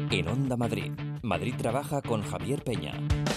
En Onda Madrid. Madrid trabaja con Javier Peña.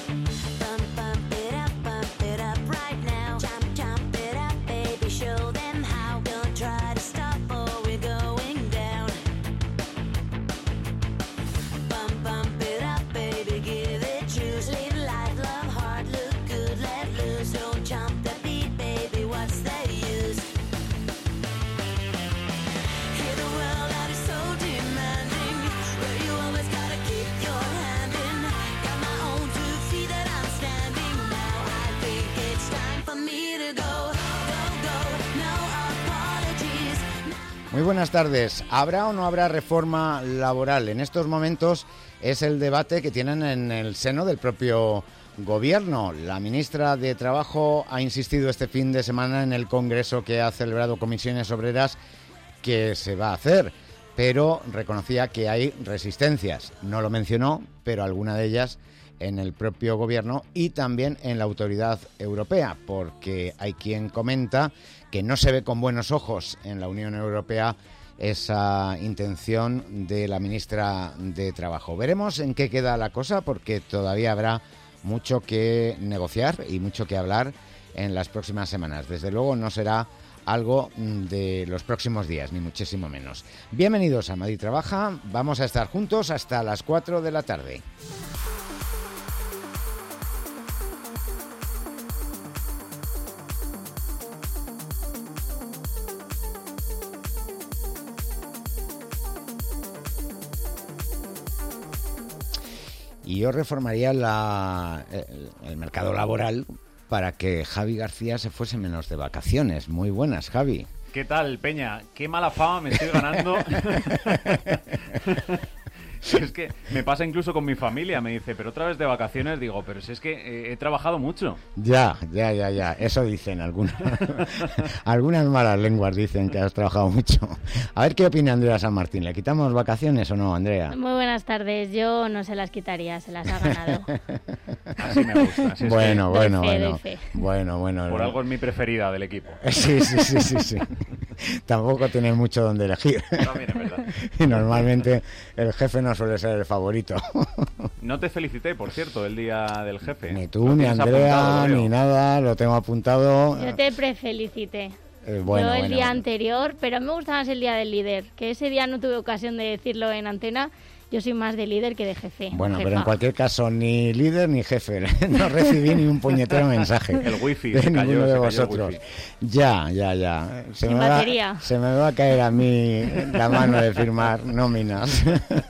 Muy buenas tardes. ¿Habrá o no habrá reforma laboral? En estos momentos es el debate que tienen en el seno del propio Gobierno. La ministra de Trabajo ha insistido este fin de semana en el Congreso que ha celebrado Comisiones Obreras que se va a hacer, pero reconocía que hay resistencias. No lo mencionó, pero alguna de ellas en el propio Gobierno y también en la Autoridad Europea, porque hay quien comenta que no se ve con buenos ojos en la Unión Europea esa intención de la ministra de Trabajo. Veremos en qué queda la cosa, porque todavía habrá mucho que negociar y mucho que hablar en las próximas semanas. Desde luego no será algo de los próximos días, ni muchísimo menos. Bienvenidos a Madrid Trabaja. Vamos a estar juntos hasta las 4 de la tarde. Y yo reformaría el mercado laboral para que Javi García se fuese menos de vacaciones. Muy buenas, Javi. ¿Qué tal, Peña? Qué mala fama me estoy ganando. Es que me pasa incluso con mi familia, me dice, pero otra vez de vacaciones, digo, pero si es que he trabajado mucho. Ya, eso dicen algunas. Algunas malas lenguas dicen que has trabajado mucho. A ver qué opina Andrea San Martín, ¿le quitamos vacaciones o no, Andrea? Muy buenas tardes, yo no se las quitaría, se las ha ganado. Así me gusta. Así Bueno. Doy fe. Bueno. Por algo es mi preferida del equipo. Sí. Tampoco tienes mucho donde elegir. También es verdad. Y normalmente el jefe no suele ser el favorito. No te felicité, por cierto, el día del jefe. Ni tú, ni Andrea, ni nada, lo tengo apuntado. Yo te prefelicité. Bueno, Yo el día anterior, pero me gusta más el día del líder, que ese día no tuve ocasión de decirlo en antena. Yo soy más de líder que de jefe. Bueno, jefa. Pero en cualquier caso, ni líder ni jefe. No recibí ni un puñetero mensaje. El wifi de ninguno de cayó vosotros. Ya. Se Sin me batería. Se me va a caer a mí la mano de firmar nóminas.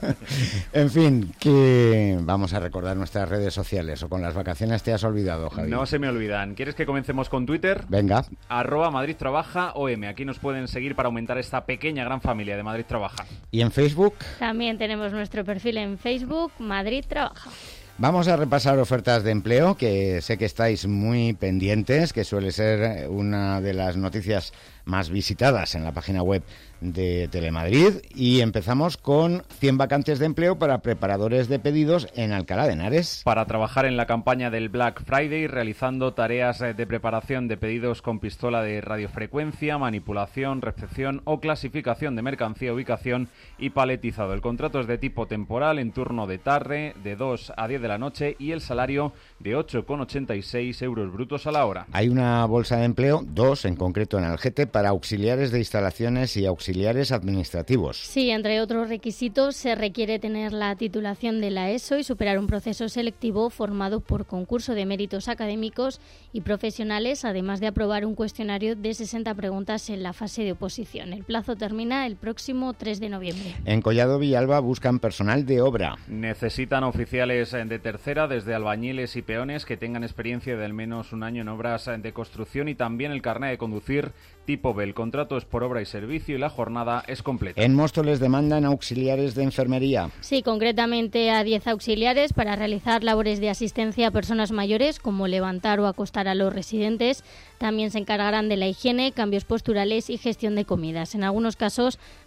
En fin, que vamos a recordar nuestras redes sociales. ¿O con las vacaciones te has olvidado, Javi? No se me olvidan. ¿Quieres que comencemos con Twitter? Venga. @Madrid Trabaja OM. Aquí nos pueden seguir para aumentar esta pequeña gran familia de Madrid Trabaja. ¿Y en Facebook? También tenemos nuestro perfil en Facebook, Madrid Trabaja. Vamos a repasar ofertas de empleo, que sé que estáis muy pendientes, que suele ser una de las noticias más visitadas en la página web de Telemadrid, y empezamos con 100 vacantes de empleo para preparadores de pedidos en Alcalá de Henares. Para trabajar en la campaña del Black Friday, realizando tareas de preparación de pedidos con pistola de radiofrecuencia, manipulación, recepción o clasificación de mercancía, ubicación y paletizado. El contrato es de tipo temporal, en turno de tarde, de 2 a 10 de la noche, y el salario de 8,86 euros brutos a la hora. Hay una bolsa de empleo, 2 en concreto en Algete, para auxiliares de instalaciones y auxiliares administrativos. Sí, entre otros requisitos se requiere tener la titulación de la ESO y superar un proceso selectivo formado por concurso de méritos académicos y profesionales, además de aprobar un cuestionario de 60 preguntas en la fase de oposición. El plazo termina el próximo 3 de noviembre. En Collado Villalba buscan personal de obra. Necesitan oficiales de tercera, desde albañiles y peones, que tengan experiencia de al menos un año en obras de construcción, y también el carnet de conducir tipo B. El contrato es por obra y servicio y la jornada es completa. En Móstoles demandan auxiliares de enfermería. Sí, concretamente a 10 auxiliares para realizar labores de asistencia a personas mayores, como levantar o acostar a los residentes. También se encargarán de la higiene, cambios posturales y gestión de comidas. En algunos casos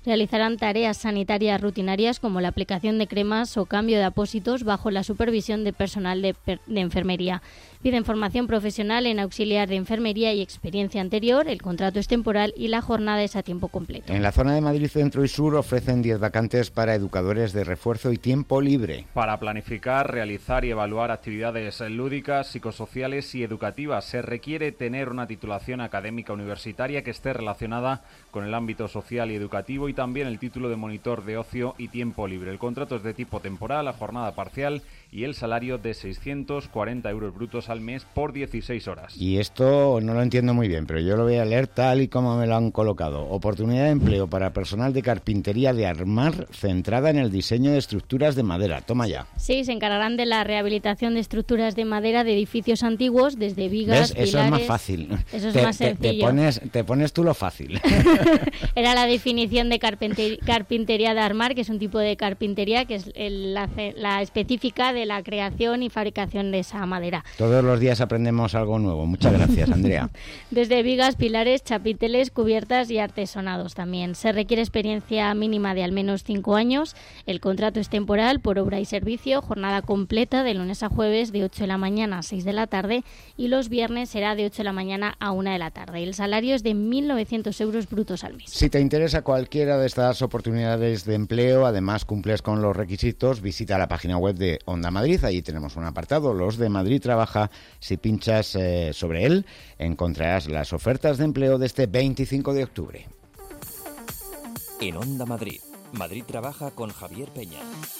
realizarán tareas sanitarias rutinarias como la aplicación de cremas o cambio de apósitos bajo la supervisión de personal de enfermería. Piden formación profesional en auxiliar de enfermería y experiencia anterior, el contrato es temporal y la jornada es a tiempo completo. En la zona de Madrid Centro y Sur ofrecen 10 vacantes para educadores de refuerzo y tiempo libre. Para planificar, realizar y evaluar actividades lúdicas, psicosociales y educativas se requiere tener una titulación académica universitaria que esté relacionada con el ámbito social y educativo y también el título de monitor de ocio y tiempo libre. El contrato es de tipo temporal, a jornada parcial y el salario de 640 euros brutos al mes por 16 horas. Y esto no lo entiendo muy bien, pero yo lo voy a leer tal y como me lo han colocado. Oportunidad de empleo para personal de carpintería de Armar centrada en el diseño de estructuras de madera. Toma ya. Sí, se encargarán de la rehabilitación de estructuras de madera de edificios antiguos, desde vigas, ¿ves? Eso pilares... es más fácil. Eso es más sencillo. Te pones tú lo fácil. Era la definición de carpintería de Armar, que es un tipo de carpintería que es la específica de la creación y fabricación de esa madera. Todos los días aprendemos algo nuevo. Muchas gracias, Andrea. Desde vigas, pilares, chapiteles, cubiertas y artesonados también. Se requiere experiencia mínima de al menos 5 años. El contrato es temporal por obra y servicio, jornada completa de lunes a jueves de 8 de la mañana a 6 de la tarde y los viernes será de 8 de la mañana a 1 de la tarde. El salario es de 1.900 euros brutos al mes. Si te interesa cualquiera de estas oportunidades de empleo, además cumples con los requisitos, visita la página web de Onda Madrid. Allí tenemos un apartado, Los de Madrid Trabaja. Si pinchas sobre él, encontrarás las ofertas de empleo de este 25 de octubre. En Onda Madrid, Madrid Trabaja con Javier Peña.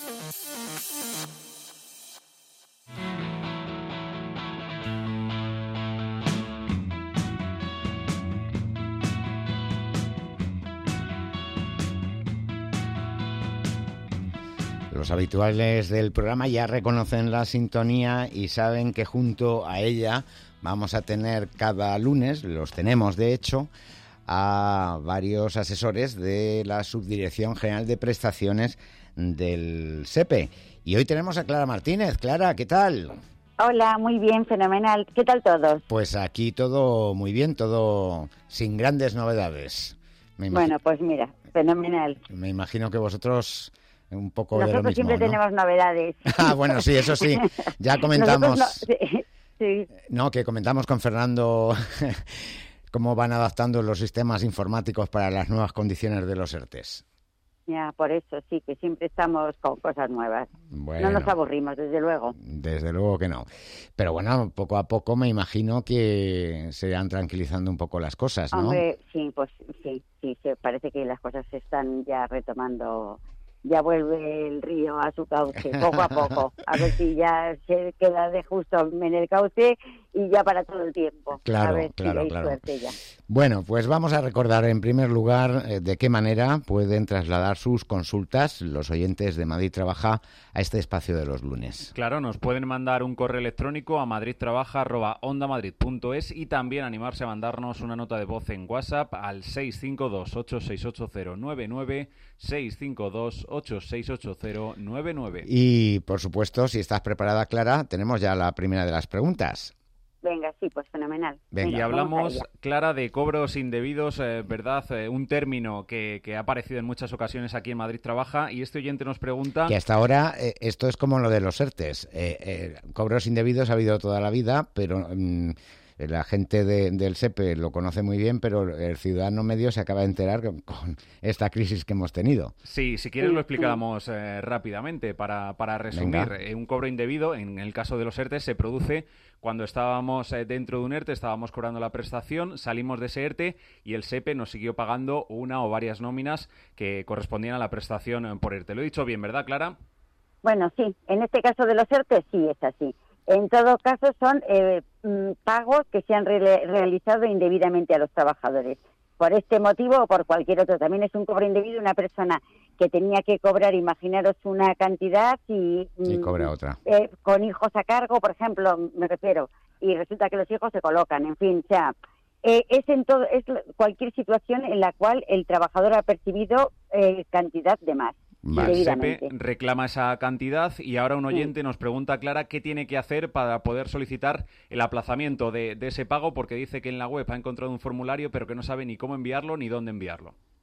Los habituales del programa ya reconocen la sintonía y saben que junto a ella vamos a tener cada lunes, los tenemos de hecho, a varios asesores de la Subdirección General de Prestaciones del SEPE. Y hoy tenemos a Clara Martínez. Clara, ¿qué tal? Hola, muy bien, fenomenal. ¿Qué tal todos? Pues aquí todo muy bien, todo sin grandes novedades. Bueno, pues mira, fenomenal. Me imagino que vosotros... un poco de lo Nosotros mismo, siempre ¿no? tenemos novedades. Ah, bueno, sí, eso sí. Ya comentamos... Sí. No, que comentamos con Fernando cómo van adaptando los sistemas informáticos para las nuevas condiciones de los ERTEs. Ya, por eso sí, que siempre estamos con cosas nuevas. Bueno, no nos aburrimos, desde luego. Desde luego que no. Pero bueno, poco a poco me imagino que se irán tranquilizando un poco las cosas, ¿no? Hombre, sí, pues sí, parece que las cosas se están ya retomando. Ya vuelve el río a su cauce, poco a poco. A ver si ya se queda de justo en el cauce y ya para todo el tiempo. Claro, a ver claro, si hay claro. suerte ya. Bueno, pues vamos a recordar en primer lugar de qué manera pueden trasladar sus consultas los oyentes de Madrid Trabaja a este espacio de los lunes. Claro, nos pueden mandar un correo electrónico a madridtrabaja@ondamadrid.es y también animarse a mandarnos una nota de voz en WhatsApp al 652-868099, 652-868099. Y, por supuesto, si estás preparada, Clara, tenemos ya la primera de las preguntas. Venga, sí, pues fenomenal. Venga, y hablamos, vamos a ella. Clara, de cobros indebidos, ¿verdad? Un término que ha aparecido en muchas ocasiones aquí en Madrid Trabaja, y este oyente nos pregunta... Que hasta ahora esto es como lo de los ERTES. Cobros indebidos ha habido toda la vida, pero la gente del SEPE lo conoce muy bien, pero el ciudadano medio se acaba de enterar con esta crisis que hemos tenido. Sí, si quieres lo explicamos rápidamente para resumir. Un cobro indebido, en el caso de los ERTES, se produce cuando estábamos dentro de un ERTE, estábamos cobrando la prestación, salimos de ese ERTE y el SEPE nos siguió pagando una o varias nóminas que correspondían a la prestación por ERTE. Lo he dicho bien, ¿verdad, Clara? Bueno, sí, en este caso de los ERTE sí es así. En todo caso son pagos que se han realizado indebidamente a los trabajadores. Por este motivo o por cualquier otro. También es un cobro indebido una persona que tenía que cobrar, imaginaros una cantidad y cobra otra. Con hijos a cargo, por ejemplo, me refiero, y resulta que los hijos se colocan, en fin, o sea, es cualquier situación en la cual el trabajador ha percibido cantidad de más. Vale. El SEPE reclama esa cantidad y ahora un oyente nos pregunta, Clara, qué tiene que hacer para poder solicitar el aplazamiento de ese pago, porque dice que en la web ha encontrado un formulario pero que no sabe ni cómo enviarlo ni dónde enviarlo.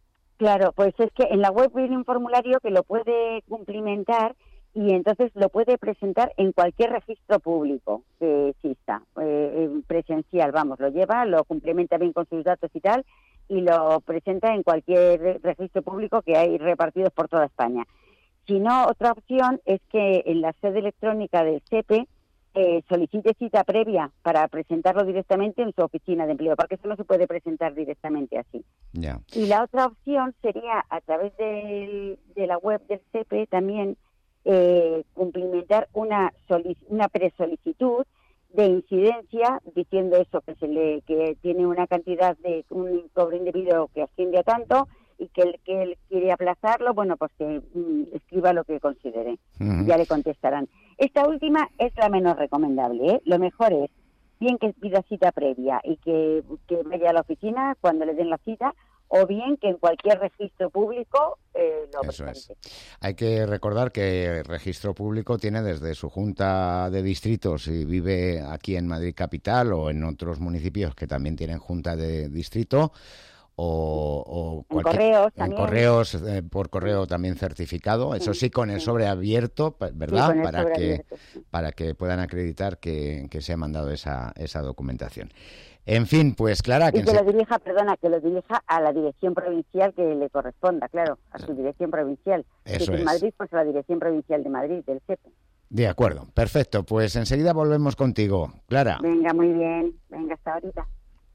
Claro, pues es que en la web viene un formulario que lo puede cumplimentar y entonces lo puede presentar en cualquier registro público que exista, presencial, vamos, lo lleva, lo complementa bien con sus datos y tal, y lo presenta en cualquier registro público que hay repartidos por toda España. Si no, otra opción es que en la sede electrónica del SEPE solicite cita previa para presentarlo directamente en su oficina de empleo, porque eso no se puede presentar directamente así. Ya. Y la otra opción sería, a través de la web del SEPE, también cumplimentar una presolicitud de incidencia, diciendo eso, que tiene una cantidad de un cobro indebido que asciende a tanto, y que él quiere aplazarlo, bueno, pues que escriba lo que considere. Uh-huh. Ya le contestarán. Esta última es la menos recomendable, ¿eh? Lo mejor es bien que pida cita previa y que vaya a la oficina cuando le den la cita, o bien que en cualquier registro público lo presente. Eso es. Hay que recordar que el registro público tiene desde su junta de distritos, si vive aquí en Madrid capital o en otros municipios que también tienen junta de distrito, o en correos en también. correos, por correo también certificado, eso sí, con el sobre abierto, ¿verdad? Sí, para que puedan acreditar que se ha mandado esa documentación. En fin, pues Clara... que lo dirija a la dirección provincial que le corresponda, claro, a su dirección provincial. Eso en es. Madrid, pues a la dirección provincial de Madrid, del SEPE. De acuerdo, perfecto, pues enseguida volvemos contigo, Clara. Venga, muy bien, venga, hasta ahorita.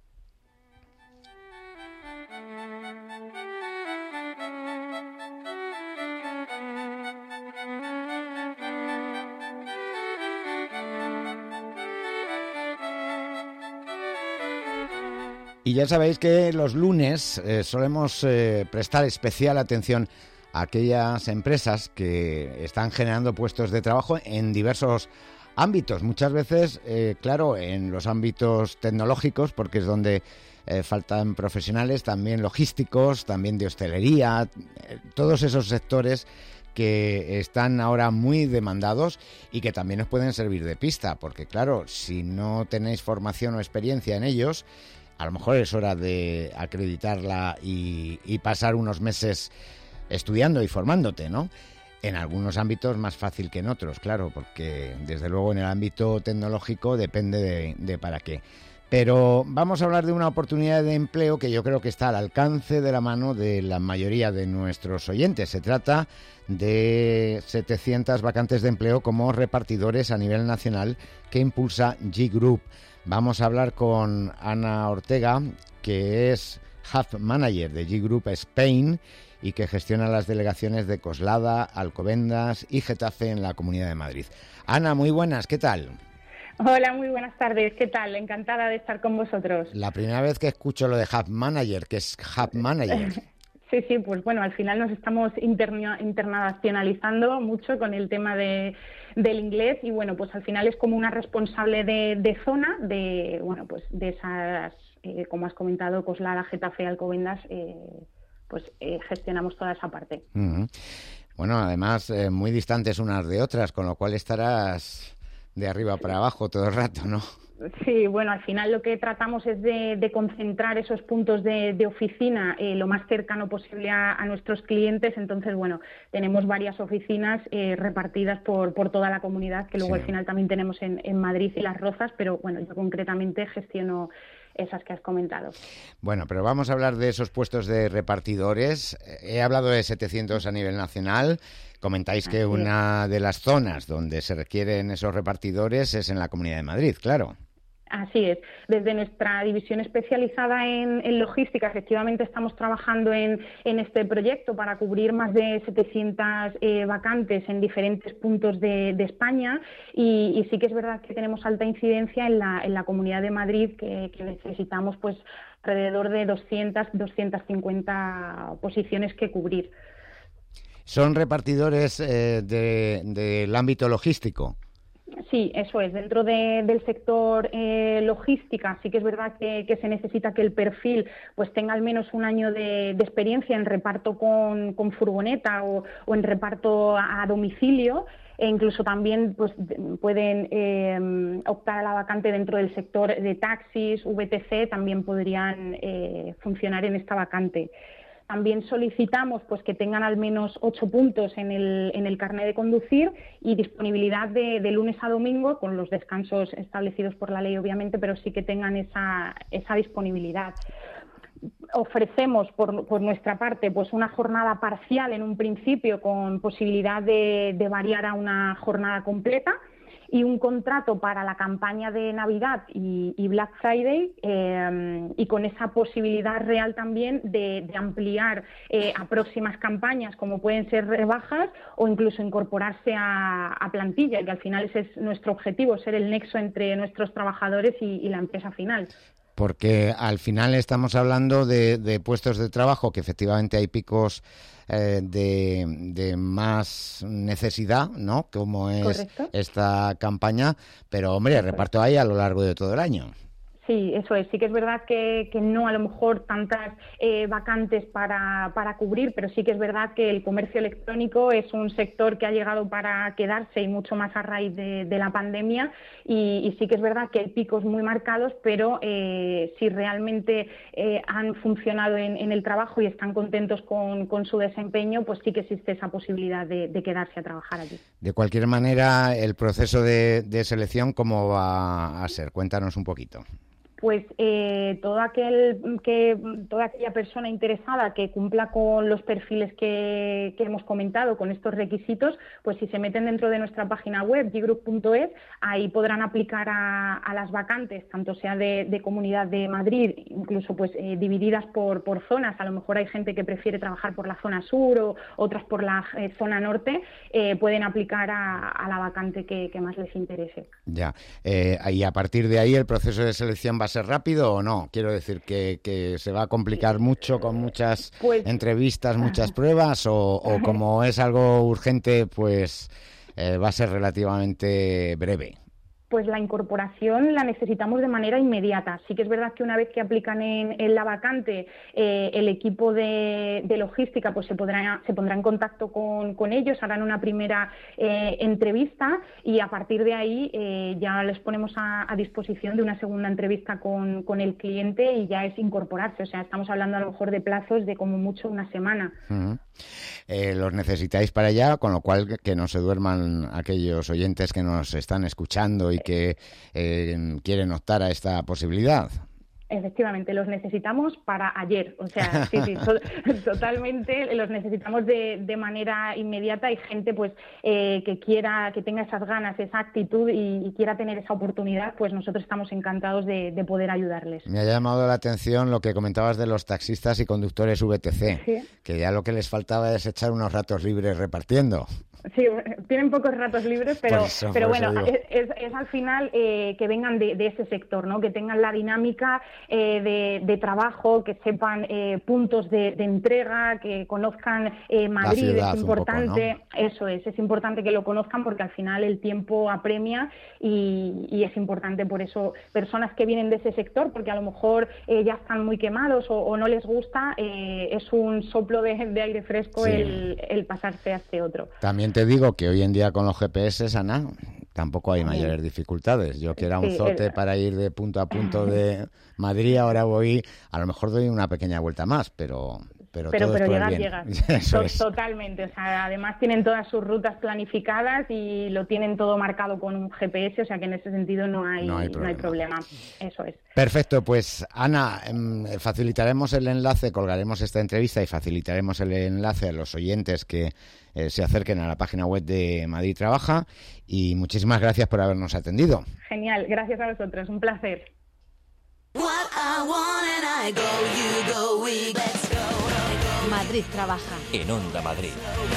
Y ya sabéis que los lunes solemos prestar especial atención a aquellas empresas que están generando puestos de trabajo en diversos ámbitos. Muchas veces, claro, en los ámbitos tecnológicos, porque es donde faltan profesionales, también logísticos, también de hostelería, todos esos sectores que están ahora muy demandados y que también os pueden servir de pista, porque claro, si no tenéis formación o experiencia en ellos, a lo mejor es hora de acreditarla y pasar unos meses estudiando y formándote, ¿no? En algunos ámbitos más fácil que en otros, claro, porque desde luego en el ámbito tecnológico depende de para qué. Pero vamos a hablar de una oportunidad de empleo que yo creo que está al alcance de la mano de la mayoría de nuestros oyentes. Se trata de 700 vacantes de empleo como repartidores a nivel nacional que impulsa G Group. Vamos a hablar con Ana Ortega, que es Hub Manager de G Group Spain y que gestiona las delegaciones de Coslada, Alcobendas y Getafe en la Comunidad de Madrid. Ana, muy buenas, ¿qué tal? Hola, muy buenas tardes, ¿qué tal? Encantada de estar con vosotros. La primera vez que escucho lo de Hub Manager, ¿qué es Hub Manager? Sí, pues bueno, al final nos estamos internacionalizando mucho con el tema del inglés y bueno, pues al final es como una responsable de zona de, bueno, pues de esas, como has comentado, Coslada, Getafe, Alcobendas, gestionamos toda esa parte. Uh-huh. Bueno, además muy distantes unas de otras, con lo cual estarás de arriba para abajo todo el rato, ¿no? Sí, bueno, al final lo que tratamos es de concentrar esos puntos de oficina lo más cercano posible a nuestros clientes. Entonces, bueno, tenemos varias oficinas repartidas por toda la comunidad, que luego al final también tenemos en Madrid y Las Rozas, pero bueno, yo concretamente gestiono esas que has comentado. Bueno, pero vamos a hablar de esos puestos de repartidores. He hablado de 700 a nivel nacional. Comentáis que una de las zonas donde se requieren esos repartidores es en la Comunidad de Madrid, claro. Así es. Desde nuestra división especializada en logística, efectivamente estamos trabajando en este proyecto para cubrir más de 700 vacantes en diferentes puntos de España y sí que es verdad que tenemos alta incidencia en la Comunidad de Madrid que necesitamos pues alrededor de 200-250 posiciones que cubrir. ¿Son repartidores del ámbito logístico? Sí, eso es. Dentro del sector logística sí que es verdad que se necesita que el perfil pues tenga al menos un año de experiencia en reparto con furgoneta o en reparto a domicilio e incluso también pues pueden optar a la vacante dentro del sector de taxis, VTC, también podrían funcionar en esta vacante. También solicitamos pues que tengan al menos 8 puntos en el carnet de conducir y disponibilidad de lunes a domingo, con los descansos establecidos por la ley, obviamente, pero sí que tengan esa disponibilidad. Ofrecemos por nuestra parte pues una jornada parcial en un principio, con posibilidad de variar a una jornada completa, y un contrato para la campaña de Navidad y Black Friday, y con esa posibilidad real también de ampliar a próximas campañas, como pueden ser rebajas o incluso incorporarse a plantilla, que al final ese es nuestro objetivo, ser el nexo entre nuestros trabajadores y la empresa final. Porque al final estamos hablando de puestos de trabajo que efectivamente hay picos de más necesidad, ¿no? Como es Correcto. Esta campaña, pero hombre, el reparto hay a lo largo de todo el año. Sí, eso es. Sí que es verdad que no a lo mejor tantas vacantes para cubrir, pero sí que es verdad que el comercio electrónico es un sector que ha llegado para quedarse, y mucho más a raíz de la pandemia, y sí que es verdad que hay picos muy marcados, pero si realmente han funcionado en el trabajo y están contentos con su desempeño, pues sí que existe esa posibilidad de quedarse a trabajar allí. De cualquier manera, el proceso de selección, ¿cómo va a ser? Cuéntanos un poquito. Pues toda aquella persona interesada que cumpla con los perfiles que hemos comentado, con estos requisitos, pues si se meten dentro de nuestra página web, gigroup.es, ahí podrán aplicar a las vacantes, tanto sea de Comunidad de Madrid, incluso pues divididas por zonas. A lo mejor hay gente que prefiere trabajar por la zona sur o otras por la zona norte, pueden aplicar a la vacante que más les interese. Ya, y a partir de ahí el proceso de selección va a ser rápido o no? Quiero decir que se va a complicar mucho con muchas entrevistas, muchas pruebas, o como es algo urgente, pues va a ser relativamente breve. Pues la incorporación la necesitamos de manera inmediata. Sí que es verdad que una vez que aplican en la vacante, el equipo de logística pues se pondrá en contacto con ellos, harán una primera entrevista, y a partir de ahí ya les ponemos a disposición de una segunda entrevista con el cliente, y ya es incorporarse. O sea, estamos hablando a lo mejor de plazos de como mucho una semana. Uh-huh. Los necesitáis para allá, con lo cual que no se duerman aquellos oyentes que nos están escuchando y que quieren optar a esta posibilidad. Efectivamente, los necesitamos para ayer, o sea, sí, totalmente, los necesitamos de manera inmediata. Hay gente pues que tenga esas ganas, esa actitud y quiera tener esa oportunidad, pues nosotros estamos encantados de poder ayudarles. Me ha llamado la atención lo que comentabas de los taxistas y conductores VTC, sí, que ya lo que les faltaba es echar unos ratos libres repartiendo. Sí, tienen pocos ratos libres, pero bueno, es al final que vengan de ese sector, ¿no? Que tengan la dinámica de trabajo, que sepan puntos de entrega, que conozcan Madrid, es importante, poco, ¿no? Eso es importante que lo conozcan, porque al final el tiempo apremia, y es importante por eso personas que vienen de ese sector, porque a lo mejor ya están muy quemados o no les gusta, es un soplo de aire fresco, sí, el pasarse a este otro. También te digo que hoy en día con los GPS, Ana, tampoco hay mayores dificultades. Yo que era un zote para ir de punto a punto de Madrid, ahora a lo mejor doy una pequeña vuelta más, pero llegas. Totalmente. O sea, además tienen todas sus rutas planificadas y lo tienen todo marcado con un GPS, o sea que en ese sentido no hay problema. Eso es. Perfecto, pues Ana, facilitaremos el enlace, colgaremos esta entrevista y facilitaremos el enlace a los oyentes que se acerquen a la página web de Madrid Trabaja, y muchísimas gracias por habernos atendido. Genial, gracias a vosotros, un placer. Madrid Trabaja. En Onda Madrid.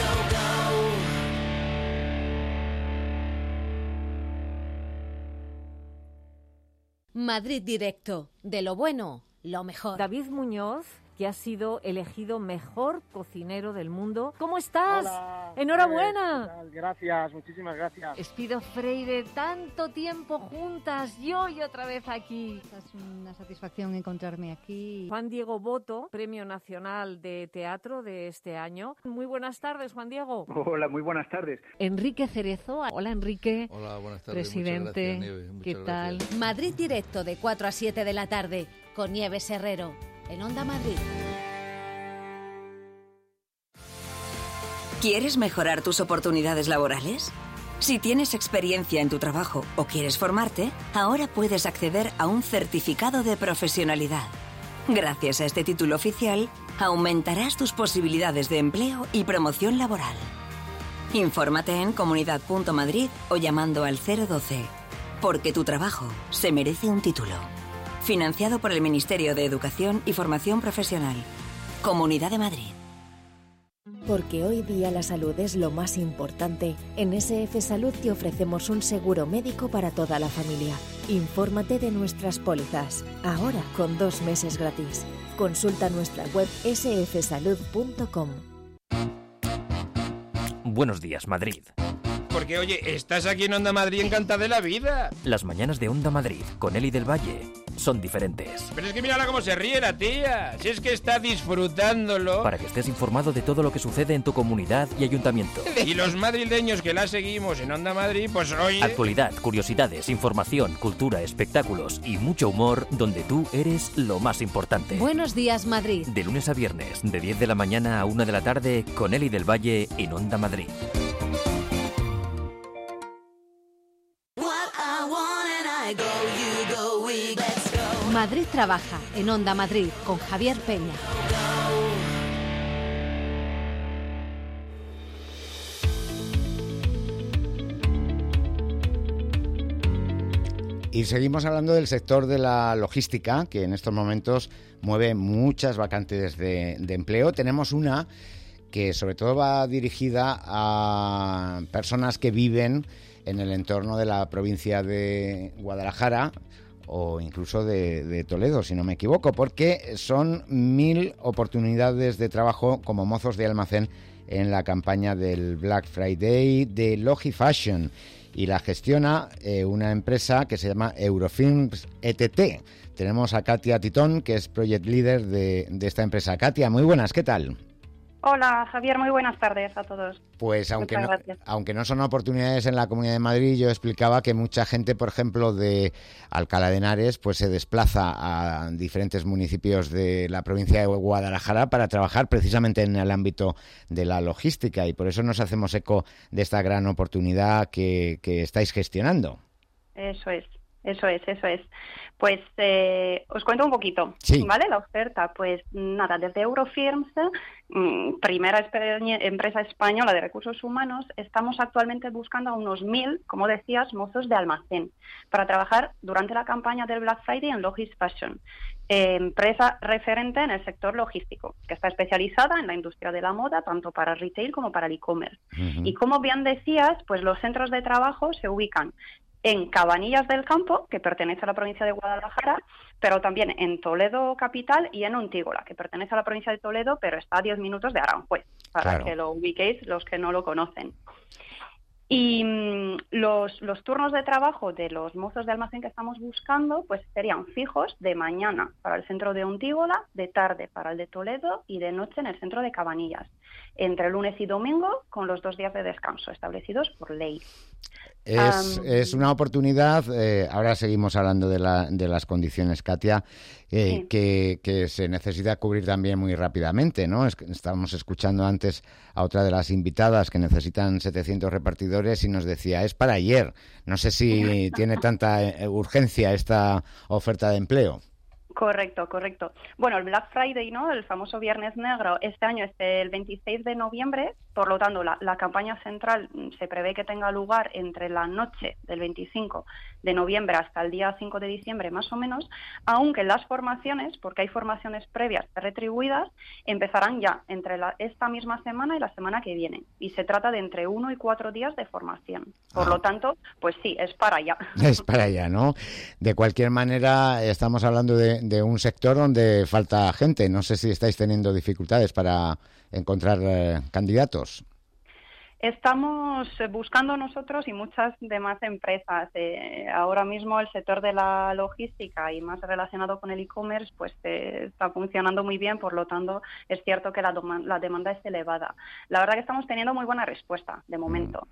Madrid Directo. De lo bueno, lo mejor. David Muñoz, que ha sido elegido mejor cocinero del mundo. ¿Cómo estás? Hola. ¡Enhorabuena! ¿Qué tal? Gracias, muchísimas gracias. Espido Freire, tanto tiempo juntas, yo y otra vez aquí. Es una satisfacción encontrarme aquí. Juan Diego Boto, Premio Nacional de Teatro de este año. Muy buenas tardes, Juan Diego. Hola, muy buenas tardes. Enrique Cerezo. Hola, Enrique. Hola, buenas tardes. Presidente. Muchas gracias, Nieves. Muchas ¿Qué tal? Gracias. Madrid Directo, de 4 a 7 de la tarde, con Nieves Herrero, en Onda Madrid. ¿Quieres mejorar tus oportunidades laborales? Si tienes experiencia en tu trabajo o quieres formarte, ahora puedes acceder a un certificado de profesionalidad. Gracias a este título oficial, aumentarás tus posibilidades de empleo y promoción laboral. Infórmate en comunidad.madrid o llamando al 012. Porque tu trabajo se merece un título. Financiado por el Ministerio de Educación y Formación Profesional. Comunidad de Madrid. Porque hoy día la salud es lo más importante, en SF Salud te ofrecemos un seguro médico para toda la familia. Infórmate de nuestras pólizas, ahora con 2 meses gratis. Consulta nuestra web sfsalud.com. Buenos días, Madrid. Porque, oye, estás aquí en Onda Madrid encantada de la vida. Las mañanas de Onda Madrid con Eli del Valle son diferentes. Pero es que mírala cómo se ríe la tía. Si es que está disfrutándolo. Para que estés informado de todo lo que sucede en tu comunidad y ayuntamiento. Y los madrileños que la seguimos en Onda Madrid, pues oye... Actualidad, curiosidades, información, cultura, espectáculos y mucho humor, donde tú eres lo más importante. Buenos días, Madrid. De lunes a viernes, de 10 de la mañana a 1 de la tarde, con Eli del Valle en Onda Madrid. Madrid trabaja en Onda Madrid con Javier Peña. Y seguimos hablando del sector de la logística, que en estos momentos mueve muchas vacantes de empleo. Tenemos una que sobre todo va dirigida a personas que viven en el entorno de la provincia de Guadalajara o incluso de Toledo, si no me equivoco, porque son 1.000 oportunidades de trabajo como mozos de almacén en la campaña del Black Friday de Logifashion, y la gestiona una empresa que se llama Eurofilms ETT. Tenemos a Katia Titón, que es Project Leader de esta empresa. Katia, muy buenas, ¿qué tal? Hola, Javier, muy buenas tardes a todos. Pues aunque no son oportunidades en la Comunidad de Madrid, yo explicaba que mucha gente, por ejemplo, de Alcalá de Henares, pues se desplaza a diferentes municipios de la provincia de Guadalajara para trabajar precisamente en el ámbito de la logística, y por eso nos hacemos eco de esta gran oportunidad que estáis gestionando. Eso es. Pues os cuento un poquito, sí. ¿Vale? La oferta, pues nada, desde Eurofirms, primera empresa española de recursos humanos, estamos actualmente buscando a unos 1.000, como decías, mozos de almacén para trabajar durante la campaña del Black Friday en Logifashion, empresa referente en el sector logístico, que está especializada en la industria de la moda, tanto para retail como para el e-commerce. Uh-huh. Y como bien decías, pues los centros de trabajo se ubican en Cabanillas del Campo, que pertenece a la provincia de Guadalajara, pero también en Toledo capital y en Ontígola, que pertenece a la provincia de Toledo, pero está a 10 minutos de Aranjuez, para que lo ubiquéis los que no lo conocen. Y los turnos de trabajo de los mozos de almacén que estamos buscando pues serían fijos de mañana para el centro de Ontígola, de tarde para el de Toledo y de noche en el centro de Cabanillas, entre lunes y domingo con los 2 días de descanso establecidos por ley. Es una oportunidad, ahora seguimos hablando de las condiciones, Katia, sí. que se necesita cubrir también muy rápidamente, ¿no? Estábamos escuchando antes a otra de las invitadas que necesitan 700 repartidores y nos decía, es para ayer. No sé si tiene tanta urgencia esta oferta de empleo. Correcto. Bueno, el Black Friday, ¿no? El famoso Viernes Negro, este año es el 26 de noviembre, por lo tanto, la campaña central se prevé que tenga lugar entre la noche del 25 de noviembre hasta el día 5 de diciembre, más o menos, aunque las formaciones, porque hay formaciones previas retribuidas, empezarán ya entre esta misma semana y la semana que viene. Y se trata de entre 1 y 4 días de formación. Por lo tanto, pues sí, es para allá. Es para allá, ¿no? De cualquier manera, estamos hablando de un sector donde falta gente. No sé si estáis teniendo dificultades para encontrar candidatos. Estamos buscando nosotros y muchas demás empresas. Ahora mismo el sector de la logística y más relacionado con el e-commerce pues está funcionando muy bien, por lo tanto es cierto que la demanda es elevada. La verdad que estamos teniendo muy buena respuesta de momento.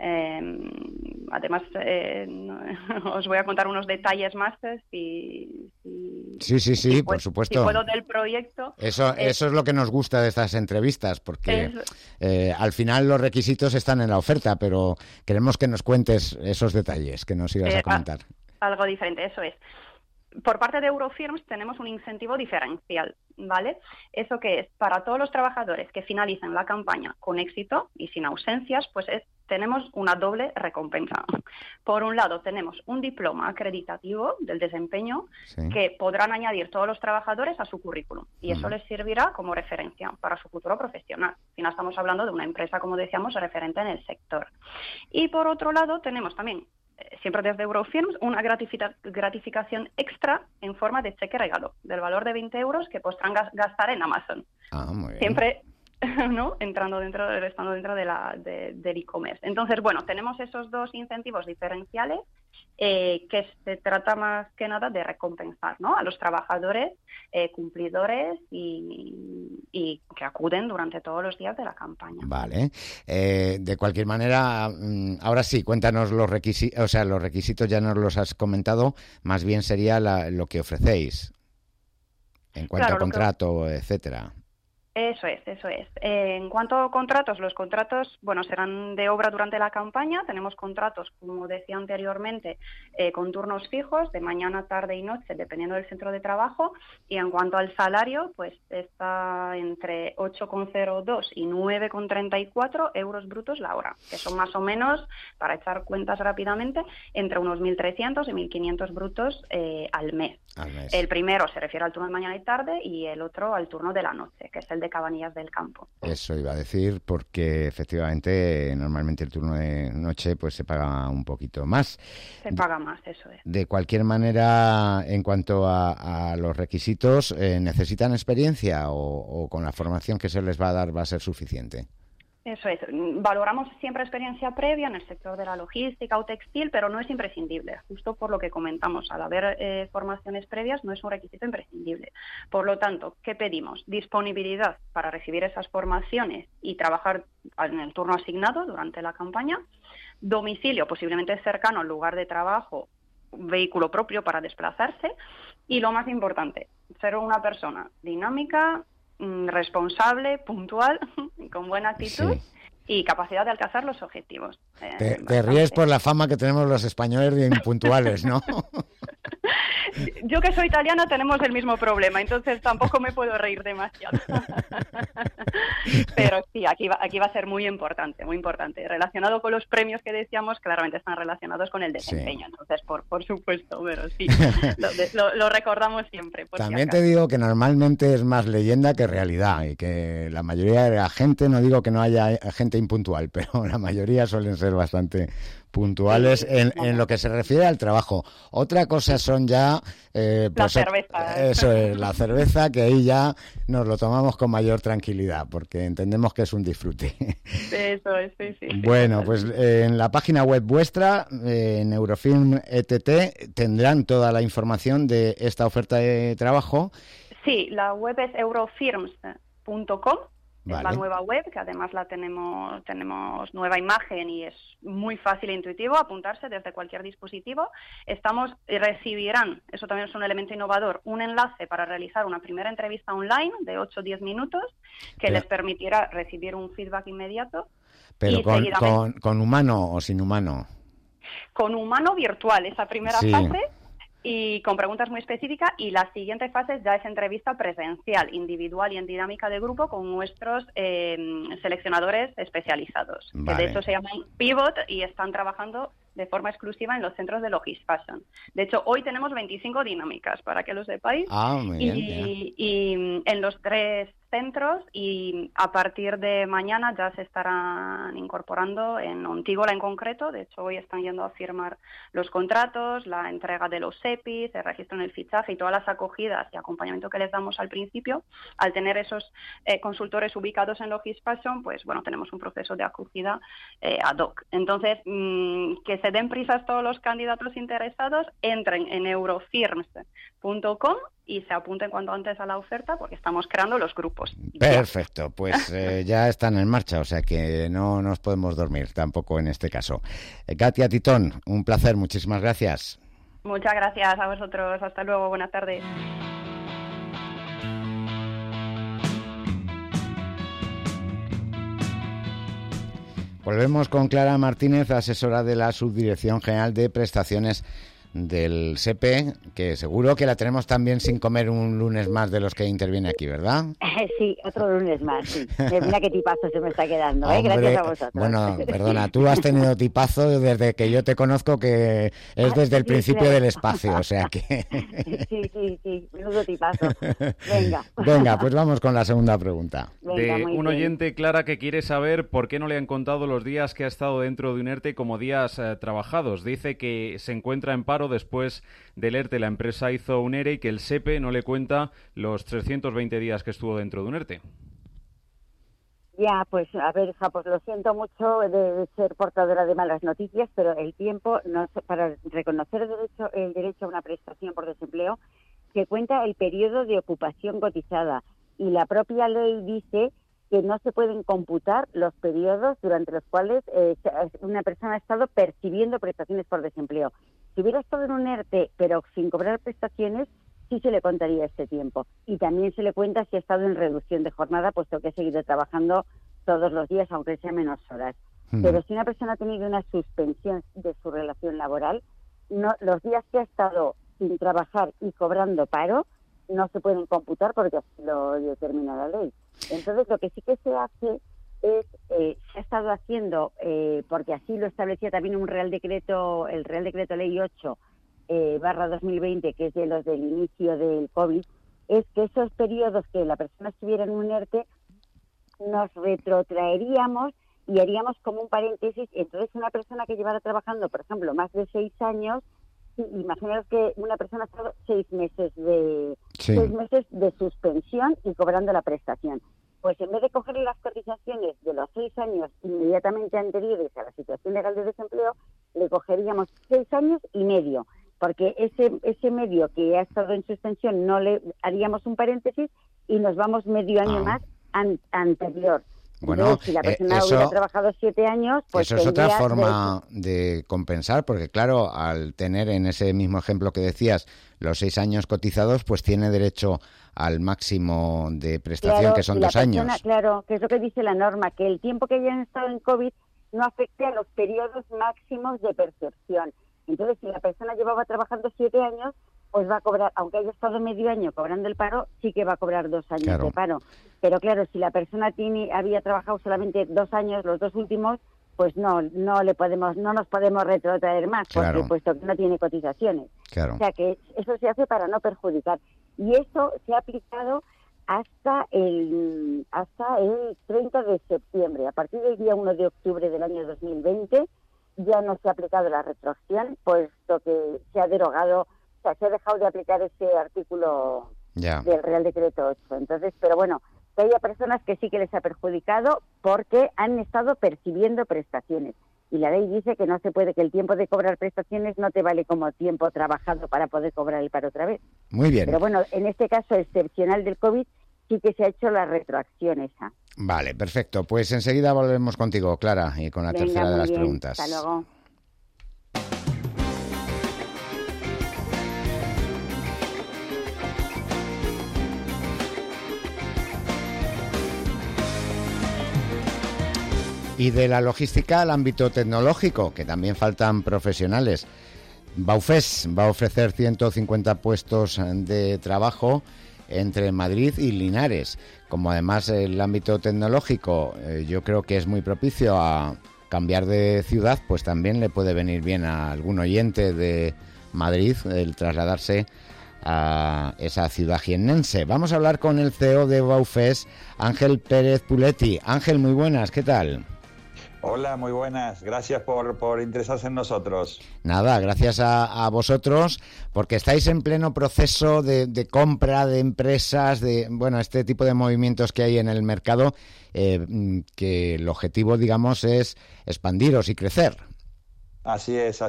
Además, os voy a contar unos detalles más Sí, si por supuesto. Si puedo del proyecto. Eso es lo que nos gusta de estas entrevistas, porque al final los requisitos están en la oferta, pero queremos que nos cuentes esos detalles que nos ibas a comentar. Algo diferente, eso es. Por parte de Eurofirms tenemos un incentivo diferencial, ¿vale? ¿Eso qué es? Para todos los trabajadores que finalicen la campaña con éxito y sin ausencias, pues tenemos una doble recompensa. Por un lado, tenemos un diploma acreditativo del desempeño que podrán añadir todos los trabajadores a su currículum y eso les servirá como referencia para su futuro profesional. Al final estamos hablando de una empresa, como decíamos, referente en el sector. Y por otro lado, tenemos también siempre desde Eurofirms, una gratificación extra en forma de cheque regalo del valor de 20 euros que podrán gastar en Amazon. Muy bien. Siempre, ¿no? Estando dentro del e-commerce. Entonces, bueno, tenemos esos dos incentivos diferenciales que se trata más que nada de recompensar, ¿no? A los trabajadores cumplidores y que acuden durante todos los días de la campaña. Vale. De cualquier manera, ahora sí, cuéntanos los requisitos, o sea, los requisitos ya nos los has comentado, más bien sería lo que ofrecéis en cuanto a contrato, etcétera. Eso es. En cuanto a contratos, los contratos, bueno, serán de obra durante la campaña. Tenemos contratos, como decía anteriormente, con turnos fijos de mañana, tarde y noche, dependiendo del centro de trabajo. Y en cuanto al salario, pues está entre 8,02 y 9,34 euros brutos la hora, que son más o menos, para echar cuentas rápidamente, entre unos 1.300 y 1.500 brutos al mes. El primero se refiere al turno de mañana y tarde y el otro al turno de la noche, que es el de Cabanillas del Campo. Eso iba a decir, porque efectivamente normalmente el turno de noche pues se paga un poquito más. Se paga más, eso es. De cualquier manera, en cuanto a los requisitos, ¿necesitan experiencia o con la formación que se les va a dar va a ser suficiente? Eso es. Valoramos siempre experiencia previa en el sector de la logística o textil, pero no es imprescindible, justo por lo que comentamos. Al haber formaciones previas no es un requisito imprescindible. Por lo tanto, ¿qué pedimos? Disponibilidad para recibir esas formaciones y trabajar en el turno asignado durante la campaña. Domicilio posiblemente cercano al lugar de trabajo, vehículo propio para desplazarse. Y lo más importante, ser una persona dinámica, responsable, puntual, con buena actitud y capacidad de alcanzar los objetivos. Te ríes por la fama que tenemos los españoles de impuntuales, ¿no? Yo que soy italiana tenemos el mismo problema, entonces tampoco me puedo reír demasiado. Pero sí, aquí va a ser muy importante. Relacionado con los premios que decíamos, claramente están relacionados con el desempeño, entonces por supuesto, pero sí, lo recordamos siempre. También te digo que normalmente es más leyenda que realidad y que la mayoría de la gente, no digo que no haya gente impuntual, pero la mayoría suelen ser bastante puntuales en lo que se refiere al trabajo. Otra cosa son ya la cerveza. Eso es, la cerveza, que ahí ya nos lo tomamos con mayor tranquilidad porque entendemos que es un disfrute. Eso es, sí. Bueno, pues en la página web vuestra, en Eurofirm ETT, tendrán toda la información de esta oferta de trabajo. Sí, la web es eurofirms.com. Vale. Es la nueva web, que además tenemos nueva imagen y es muy fácil e intuitivo apuntarse desde cualquier dispositivo. Recibirán, eso también es un elemento innovador, un enlace para realizar una primera entrevista online de 8 o 10 minutos que les permitirá recibir un feedback inmediato. Pero con humano o sin humano. Con humano virtual, esa primera fase. Y con preguntas muy específicas, y la siguiente fase ya es entrevista presencial, individual y en dinámica de grupo con nuestros seleccionadores especializados, que de hecho se llaman Pivot y están trabajando de forma exclusiva en los centros de Logisfashion. De hecho, hoy tenemos 25 dinámicas, para que lo sepáis, muy bien, y en los 3 centros y a partir de mañana ya se estarán incorporando en Ontigola en concreto. De hecho, hoy están yendo a firmar los contratos, la entrega de los EPIs, el registro en el fichaje y todas las acogidas y acompañamiento que les damos al principio. Al tener esos consultores ubicados en Logis Fashion, pues bueno, tenemos un proceso de acogida ad hoc. Entonces, que se den prisas todos los candidatos interesados, entren en eurofirms.com y se apunten cuanto antes a la oferta porque estamos creando los grupos. Perfecto, pues ya están en marcha, o sea que no nos podemos dormir tampoco en este caso. Katia Titón, un placer, muchísimas gracias. Muchas gracias a vosotros, hasta luego, buenas tardes. Volvemos con Clara Martínez, asesora de la Subdirección General de Prestaciones del SEPE, que seguro que la tenemos también sin comer un lunes más de los que interviene aquí, ¿verdad? Sí, otro lunes más, sí. Mira qué tipazo se me está quedando, Hombre, gracias a vosotros. Bueno, perdona, tú has tenido tipazo desde que yo te conozco, que es desde el principio del espacio, o sea que... Sí, menudo tipazo. Venga, pues vamos con la segunda pregunta. De un oyente, Clara, que quiere saber por qué no le han contado los días que ha estado dentro de un ERTE como días trabajados. Dice que se encuentra en paro después del ERTE. La empresa hizo un ERE y que el SEPE no le cuenta los 320 días que estuvo dentro de un ERTE. Ya, pues a ver, hija, pues lo siento mucho de ser portadora de malas noticias, pero el tiempo para reconocer el derecho a una prestación por desempleo se cuenta el periodo de ocupación cotizada y la propia ley dice que no se pueden computar los periodos durante los cuales una persona ha estado percibiendo prestaciones por desempleo. Si hubiera estado en un ERTE pero sin cobrar prestaciones, sí se le contaría este tiempo. Y también se le cuenta si ha estado en reducción de jornada, puesto que ha seguido trabajando todos los días, aunque sea menos horas. Pero si una persona ha tenido una suspensión de su relación laboral, los días que ha estado sin trabajar y cobrando paro no se pueden computar porque así lo determina la ley. Entonces, lo que sí que se hace es, se ha estado haciendo, porque así lo establecía también el Real Decreto Ley 8, /2020, que es de los del inicio del COVID, es que esos periodos que la persona estuviera en un ERTE nos retrotraeríamos y haríamos como un paréntesis. Entonces, una persona que llevara trabajando, por ejemplo, más de 6 años, imaginaos que una persona ha estado 6 meses de suspensión y cobrando la prestación. Pues en vez de coger las cotizaciones de los 6 años inmediatamente anteriores a la situación legal de desempleo, le cogeríamos 6 años y medio, porque ese medio que ha estado en suspensión no le haríamos un paréntesis y nos vamos medio año más anterior. Bueno, entonces, si la persona hubiera trabajado 7 años, pues eso es otra forma de compensar, porque claro, al tener en ese mismo ejemplo que decías los 6 años cotizados, pues tiene derecho al máximo de prestación, claro, que son 2 años. Claro, que es lo que dice la norma, que el tiempo que hayan estado en COVID no afecte a los periodos máximos de percepción. Entonces, si la persona llevaba trabajando 7 años, pues va a cobrar, aunque haya estado medio año cobrando el paro, sí que va a cobrar 2 años de paro. Pero claro, si la persona había trabajado solamente 2 años, los 2 últimos, pues no nos podemos retrotraer más, porque puesto que no tiene cotizaciones. O sea que eso se hace para no perjudicar. Y eso se ha aplicado hasta el 30 de septiembre. A partir del día 1 de octubre del año 2020 ya no se ha aplicado la retroacción, puesto que se ha derogado, o sea, se ha dejado de aplicar ese artículo del Real Decreto 8. Entonces, pero bueno, que haya personas que sí que les ha perjudicado porque han estado percibiendo prestaciones. Y la ley dice que no se puede, que el tiempo de cobrar prestaciones no te vale como tiempo trabajado para poder cobrar el paro otra vez. Muy bien. Pero bueno, en este caso excepcional del COVID sí que se ha hecho la retroacción esa. Vale, perfecto. Pues enseguida volvemos contigo, Clara, y con la tercera de las preguntas. Hasta luego. Y de la logística al ámbito tecnológico, que también faltan profesionales. Baufés va a ofrecer 150 puestos de trabajo entre Madrid y Linares. Como además el ámbito tecnológico yo creo que es muy propicio a cambiar de ciudad, pues también le puede venir bien a algún oyente de Madrid el trasladarse a esa ciudad jiennense. Vamos a hablar con el CEO de Baufes, Ángel Pérez Puletti. Ángel, muy buenas, ¿qué tal? Hola, muy buenas. Gracias por interesarse en nosotros. Nada, gracias a vosotros, porque estáis en pleno proceso de compra de empresas, de este tipo de movimientos que hay en el mercado, que el objetivo, digamos, es expandiros y crecer. Así es.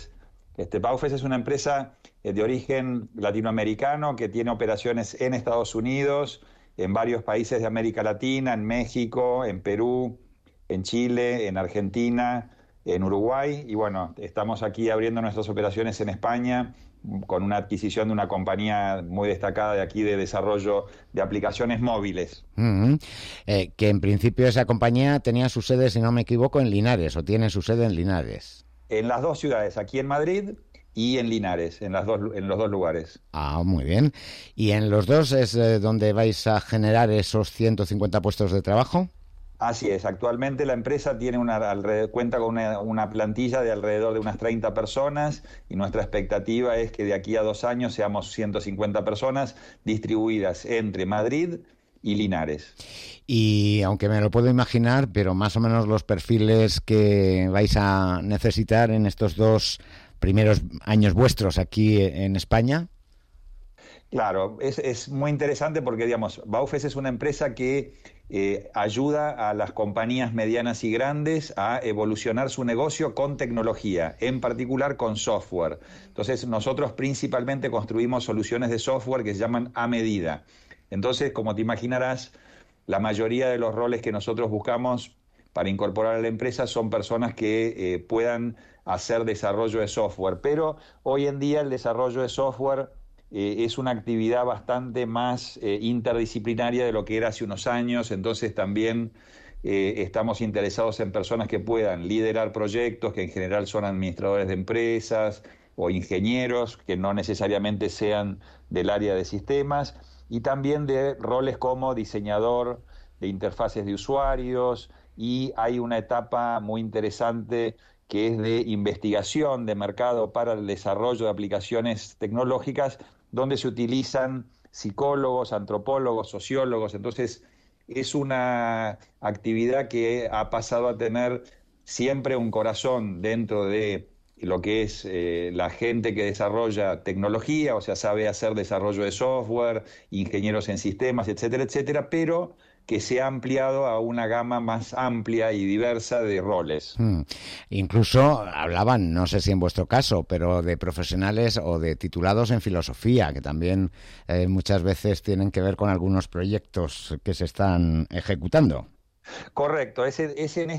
Baufes es una empresa de origen latinoamericano que tiene operaciones en Estados Unidos, en varios países de América Latina, en México, en Perú, en Chile, en Argentina, en Uruguay, y estamos aquí abriendo nuestras operaciones en España con una adquisición de una compañía muy destacada de aquí de desarrollo de aplicaciones móviles. Que en principio esa compañía tenía su sede, si no me equivoco, en Linares, o tiene su sede en Linares. En las dos ciudades, aquí en Madrid y en Linares, en los dos lugares. Ah, muy bien. ¿Y en los dos es donde vais a generar esos 150 puestos de trabajo? Así es, actualmente la empresa tiene cuenta con una plantilla de alrededor de unas 30 personas y nuestra expectativa es que de aquí a 2 años seamos 150 personas distribuidas entre Madrid y Linares. Y aunque me lo puedo imaginar, pero más o menos los perfiles que vais a necesitar en estos 2 primeros años vuestros aquí en España. Claro, es muy interesante porque, Baufes es una empresa que ayuda a las compañías medianas y grandes a evolucionar su negocio con tecnología, en particular con software. Entonces, nosotros principalmente construimos soluciones de software que se llaman a medida. Entonces, como te imaginarás, la mayoría de los roles que nosotros buscamos para incorporar a la empresa son personas que puedan hacer desarrollo de software. Pero hoy en día el desarrollo de software es una actividad bastante más interdisciplinaria de lo que era hace unos años, entonces también estamos interesados en personas que puedan liderar proyectos, que en general son administradores de empresas o ingenieros, que no necesariamente sean del área de sistemas, y también de roles como diseñador de interfaces de usuarios, y hay una etapa muy interesante que es de investigación de mercado para el desarrollo de aplicaciones tecnológicas, donde se utilizan psicólogos, antropólogos, sociólogos. Entonces, es una actividad que ha pasado a tener siempre un corazón dentro de lo que es la gente que desarrolla tecnología, o sea, sabe hacer desarrollo de software, ingenieros en sistemas, etcétera, etcétera, pero que se ha ampliado a una gama más amplia y diversa de roles. Incluso hablaban, no sé si en vuestro caso, pero de profesionales o de titulados en filosofía, que también muchas veces tienen que ver con algunos proyectos que se están ejecutando. Correcto, es en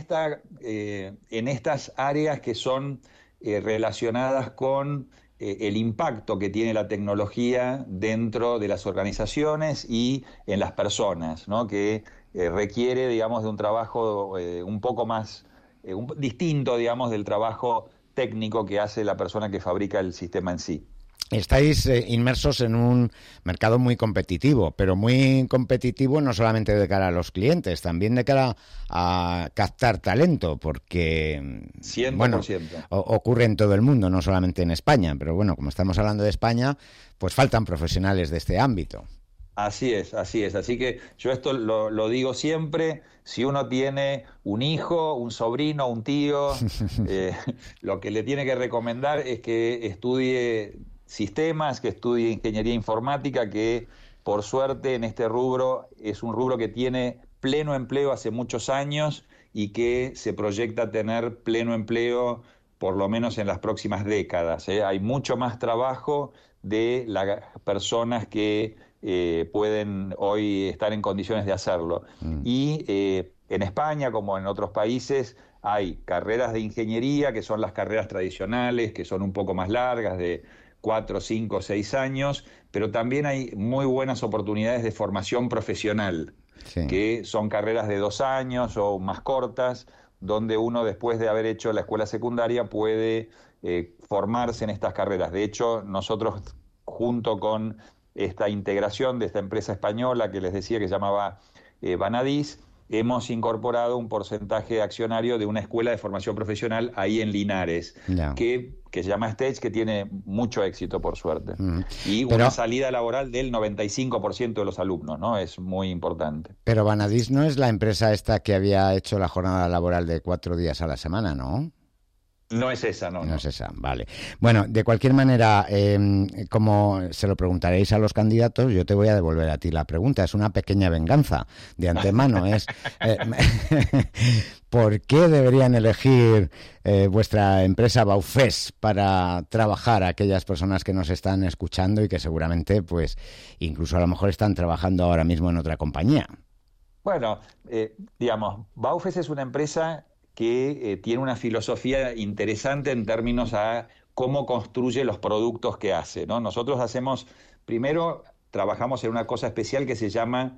estas áreas que son relacionadas con el impacto que tiene la tecnología dentro de las organizaciones y en las personas, ¿no? Que requiere, de un trabajo un poco más distinto, del trabajo técnico que hace la persona que fabrica el sistema en sí. Estáis inmersos en un mercado muy competitivo, pero muy competitivo no solamente de cara a los clientes, también de cara a captar talento, porque 100%. Ocurre en todo el mundo, no solamente en España, pero como estamos hablando de España, pues faltan profesionales de este ámbito. Así es. Así que yo esto lo digo siempre, si uno tiene un hijo, un sobrino, un tío, lo que le tiene que recomendar es que estudie sistemas, que estudie ingeniería informática, que por suerte en este rubro es un rubro que tiene pleno empleo hace muchos años y que se proyecta tener pleno empleo por lo menos en las próximas décadas. Hay mucho más trabajo de las personas que pueden hoy estar en condiciones de hacerlo. Y en España, como en otros países, hay carreras de ingeniería, que son las carreras tradicionales, que son un poco más largas, de 4, 5, 6 años, pero también hay muy buenas oportunidades de formación profesional, que son carreras de 2 años o más cortas, donde uno, después de haber hecho la escuela secundaria, puede formarse en estas carreras. De hecho, nosotros, junto con esta integración de esta empresa española que les decía que se llamaba Vanadis, hemos incorporado un porcentaje accionario de una escuela de formación profesional ahí en Linares, que se llama Stage, que tiene mucho éxito, por suerte. Y una salida laboral del 95% de los alumnos, ¿no? Es muy importante. Pero Vanadis no es la empresa esta que había hecho la jornada laboral de 4 días a la semana, ¿no? No es esa, no. No es esa, vale. Bueno, de cualquier manera, como se lo preguntaréis a los candidatos, yo te voy a devolver a ti la pregunta. Es una pequeña venganza de antemano. ¿Por qué deberían elegir vuestra empresa Baufés para trabajar a aquellas personas que nos están escuchando y que seguramente, pues, incluso a lo mejor están trabajando ahora mismo en otra compañía? Bueno, digamos, Baufés es una empresa que tiene una filosofía interesante en términos a cómo construye los productos que hace, ¿no? Nosotros primero trabajamos en una cosa especial que se llama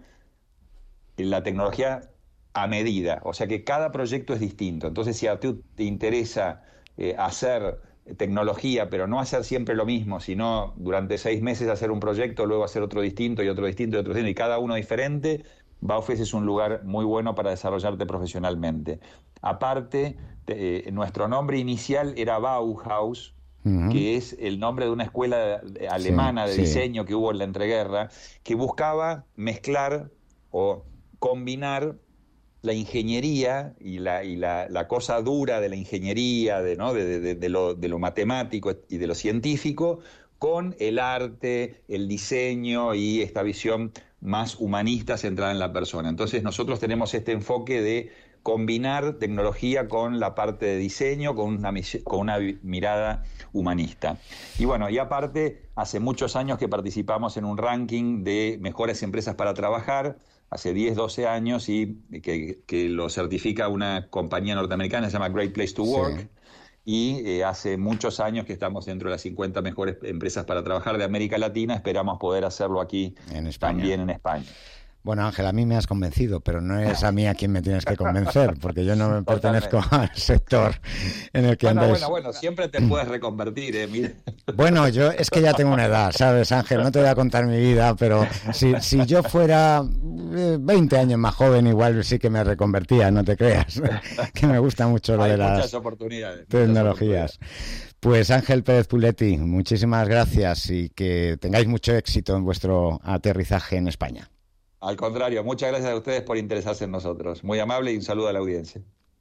la tecnología a medida, o sea que cada proyecto es distinto. Entonces, si a ti te interesa hacer tecnología, pero no hacer siempre lo mismo, sino durante 6 meses hacer un proyecto, luego hacer otro distinto y otro distinto y otro distinto, y cada uno diferente, Baufés es un lugar muy bueno para desarrollarte profesionalmente. Aparte, nuestro nombre inicial era Bauhaus, que es el nombre de una escuela alemana de diseño que hubo en la entreguerra, que buscaba mezclar o combinar la ingeniería y la cosa dura de la ingeniería, de lo matemático y de lo científico, con el arte, el diseño y esta visión más humanista centrada en la persona. Entonces nosotros tenemos este enfoque de combinar tecnología con la parte de diseño, con una mirada humanista. Y bueno, y aparte, hace muchos años que participamos en un ranking de mejores empresas para trabajar, hace 10, 12 años, y que lo certifica una compañía norteamericana, se llama Great Place to Work. Sí. Y hace muchos años que estamos dentro de las 50 mejores empresas para trabajar de América Latina. Esperamos poder hacerlo aquí también en España. Bueno, Ángel, a mí me has convencido, pero no es a mí a quien me tienes que convencer, porque yo no me pertenezco al sector en el que andáis. Bueno, siempre te puedes reconvertir, Mira. Bueno, yo es que ya tengo una edad, ¿sabes, Ángel? No te voy a contar mi vida, pero si yo fuera 20 años más joven, igual sí que me reconvertía, no te creas, que me gusta mucho lo de las tecnologías. Pues Ángel Pérez Puletti, muchísimas gracias y que tengáis mucho éxito en vuestro aterrizaje en España. Al contrario, muchas gracias a ustedes por interesarse en nosotros. Muy amable y un saludo a la audiencia.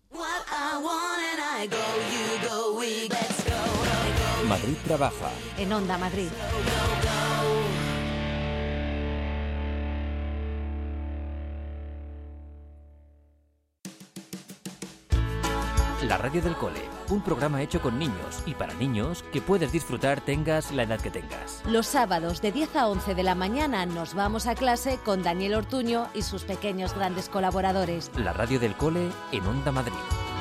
Madrid trabaja. En Onda Madrid. La radio del cole, un programa hecho con niños y para niños que puedes disfrutar tengas la edad que tengas. Los sábados de 10 a 11 de la mañana nos vamos a clase con Daniel Ortuño y sus pequeños grandes colaboradores. La radio del cole en Onda Madrid.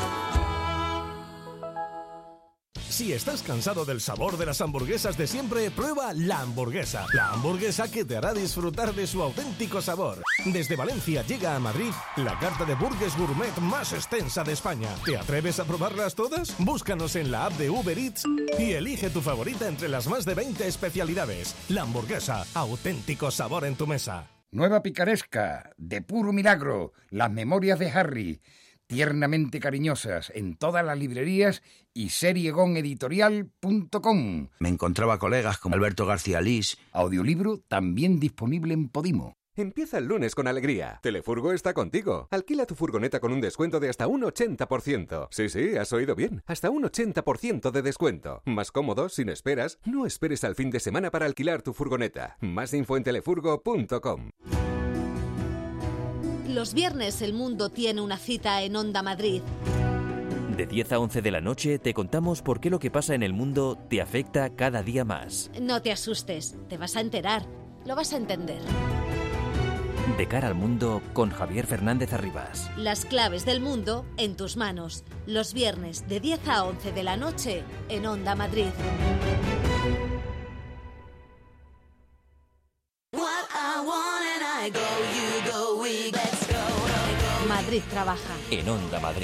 Si estás cansado del sabor de las hamburguesas de siempre, prueba La Hamburguesa. La hamburguesa que te hará disfrutar de su auténtico sabor. Desde Valencia llega a Madrid la carta de burgers gourmet más extensa de España. ¿Te atreves a probarlas todas? Búscanos en la app de Uber Eats y elige tu favorita entre las más de 20 especialidades. La Hamburguesa, auténtico sabor en tu mesa. Nueva picaresca, de puro milagro, las memorias de Harry. Tiernamente cariñosas en todas las librerías y seriegoneditorial.com. Me encontraba colegas como Alberto García Lís. Audiolibro también disponible en Podimo. Empieza el lunes con alegría. Telefurgo está contigo. Alquila tu furgoneta con un descuento de hasta un 80%. Sí, has oído bien. Hasta un 80% de descuento. Más cómodo, sin esperas. No esperes al fin de semana para alquilar tu furgoneta. Más info en telefurgo.com. Los viernes el mundo tiene una cita en Onda Madrid. De 10 a 11 de la noche te contamos por qué lo que pasa en el mundo te afecta cada día más. No te asustes, te vas a enterar, lo vas a entender. De cara al mundo con Javier Fernández Arribas. Las claves del mundo en tus manos. Los viernes de 10 a 11 de la noche en Onda Madrid. Madrid trabaja. En Onda Madrid.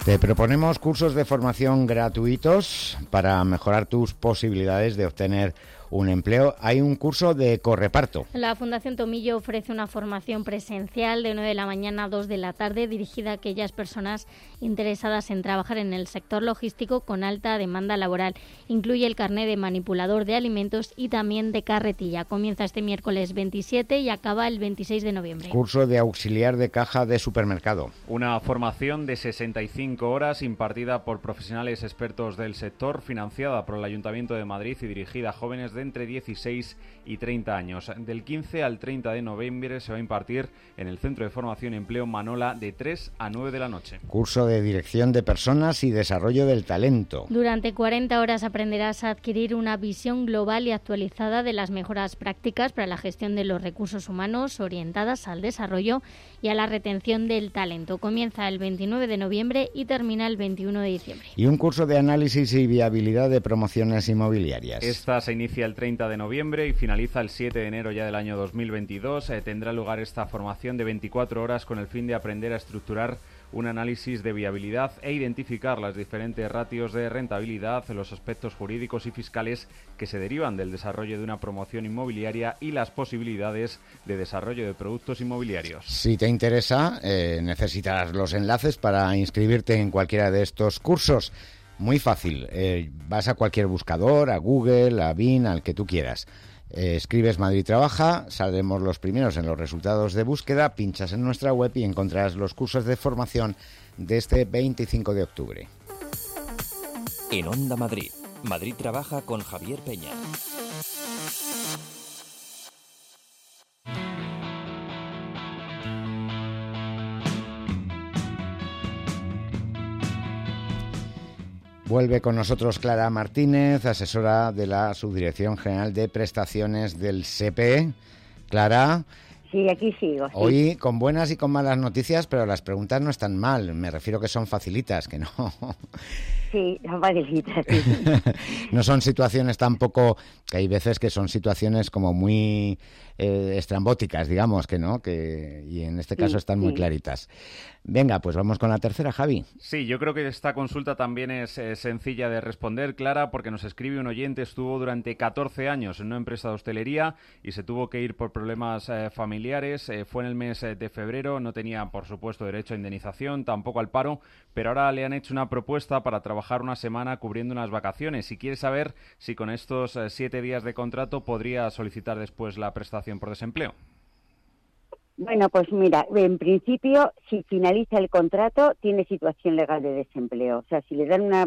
Te proponemos cursos de formación gratuitos para mejorar tus posibilidades de obtener un empleo. Hay un curso de correparto. La Fundación Tomillo ofrece una formación presencial de 9 de la mañana a 2 de la tarde dirigida a aquellas personas interesadas en trabajar en el sector logístico con alta demanda laboral. Incluye el carné de manipulador de alimentos y también de carretilla. Comienza este miércoles 27 y acaba el 26 de noviembre. Curso de auxiliar de caja de supermercado. Una formación de 65 horas impartida por profesionales expertos del sector, financiada por el Ayuntamiento de Madrid y dirigida a jóvenes de entre 16 y 30 años. Del 15 al 30 de noviembre se va a impartir en el Centro de Formación y Empleo Manola de 3 a 9 de la noche. Curso de dirección de personas y desarrollo del talento. Durante 40 horas aprenderás a adquirir una visión global y actualizada de las mejoras prácticas para la gestión de los recursos humanos orientadas al desarrollo y a la retención del talento. Comienza el 29 de noviembre y termina el 21 de diciembre. Y un curso de análisis y viabilidad de promociones inmobiliarias. Esta se inicia el 30 de noviembre y finaliza el 7 de enero ya del año 2022. Tendrá lugar esta formación de 24 horas con el fin de aprender a estructurar un análisis de viabilidad e identificar las diferentes ratios de rentabilidad, los aspectos jurídicos y fiscales que se derivan del desarrollo de una promoción inmobiliaria y las posibilidades de desarrollo de productos inmobiliarios. Si te interesa, necesitarás los enlaces para inscribirte en cualquiera de estos cursos. Muy fácil, vas a cualquier buscador, a Google, a Bing, al que tú quieras. Escribes Madrid Trabaja, saldremos los primeros en los resultados de búsqueda, pinchas en nuestra web y encontrarás los cursos de formación de este 25 de octubre. En Onda Madrid, Madrid Trabaja con Javier Peña. Vuelve con nosotros Clara Martínez, asesora de la Subdirección General de Prestaciones del SEPE. Clara. Sí, aquí sigo. Sí. Hoy con buenas y con malas noticias, pero las preguntas no están mal. Me refiero que son facilitas, que no. Sí, son facilitas, sí. No son situaciones tampoco, que hay veces que son situaciones como muy estrambóticas, digamos, que no, y en este caso están muy claritas. Venga, pues vamos con la tercera, Javi. Sí, yo creo que esta consulta también es sencilla de responder, Clara, porque nos escribe un oyente, estuvo durante 14 años en una empresa de hostelería y se tuvo que ir por problemas familiares, fue en el mes de febrero, no tenía, por supuesto, derecho a indemnización, tampoco al paro, pero ahora le han hecho una propuesta para trabajar una semana cubriendo unas vacaciones y quiere saber si con estos 7 días de contrato podría solicitar después la prestación por desempleo. Bueno, pues mira, en principio, si finaliza el contrato, tiene situación legal de desempleo. O sea, si le dan una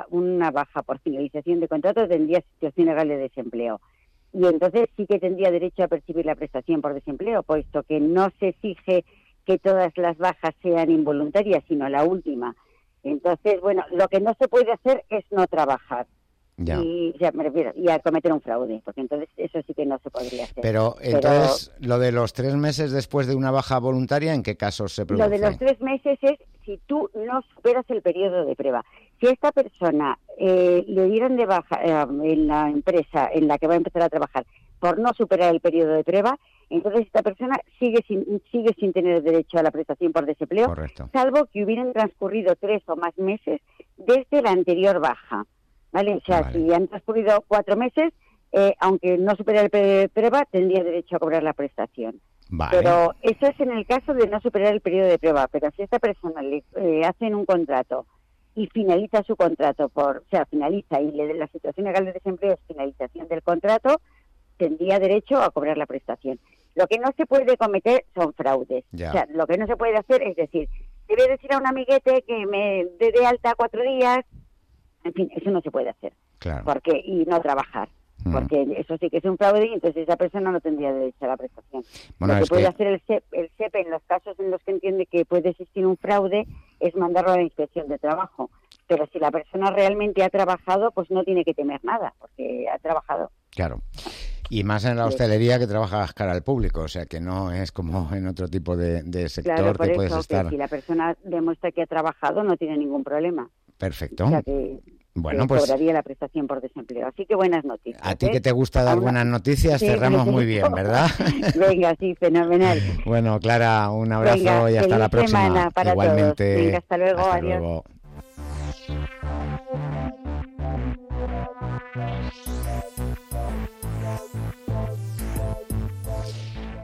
baja por finalización de contrato, tendría situación legal de desempleo. Y entonces sí que tendría derecho a percibir la prestación por desempleo, puesto que no se exige que todas las bajas sean involuntarias, sino la última. Entonces, bueno, lo que no se puede hacer es no trabajar. Ya. Y ya me refiero, y a cometer un fraude, porque entonces eso sí que no se podría hacer. Pero entonces, lo de los 3 meses después de una baja voluntaria, ¿en qué casos se produce? Lo de los 3 meses es si tú no superas el periodo de prueba. Si a esta persona le dieron de baja en la empresa en la que va a empezar a trabajar por no superar el periodo de prueba, entonces esta persona sigue sin tener derecho a la prestación por desempleo. Correcto. Salvo que hubieran transcurrido 3 o más meses desde la anterior baja. ¿Vale? O sea, si han transcurrido 4 meses, aunque no supere el periodo de prueba, tendría derecho a cobrar la prestación. Vale. Pero eso es en el caso de no superar el periodo de prueba. Pero si a esta persona le hacen un contrato y finaliza su contrato, finaliza y la situación legal de desempleo es finalización del contrato, tendría derecho a cobrar la prestación. Lo que no se puede cometer son fraudes. Ya. O sea, lo que no se puede hacer es decir, te voy a decir a un amiguete que me dé de alta 4 días. En fin, eso no se puede hacer. Claro. Y no trabajar. Porque eso sí que es un fraude y entonces esa persona no tendría derecho a la prestación. Bueno, lo que puede hacer el SEPE en los casos en los que entiende que puede existir un fraude es mandarlo a la inspección de trabajo. Pero si la persona realmente ha trabajado, pues no tiene que temer nada, porque ha trabajado. Claro. Y más en la hostelería, que trabajas cara al público, o sea que no es como en otro tipo de sector, claro, por que eso, puedes estar. Que si la persona demuestra que ha trabajado, no tiene ningún problema. Perfecto. O sea que bueno, pues cobraría la prestación por desempleo. Así que buenas noticias. A ti que te gusta dar buenas noticias, sí, cerramos muy bien, ¿verdad? Venga, sí, fenomenal. Bueno, Clara, un abrazo. Venga, y hasta la próxima. Semana para igualmente. Todos. Venga, hasta luego, hasta adiós. Luego.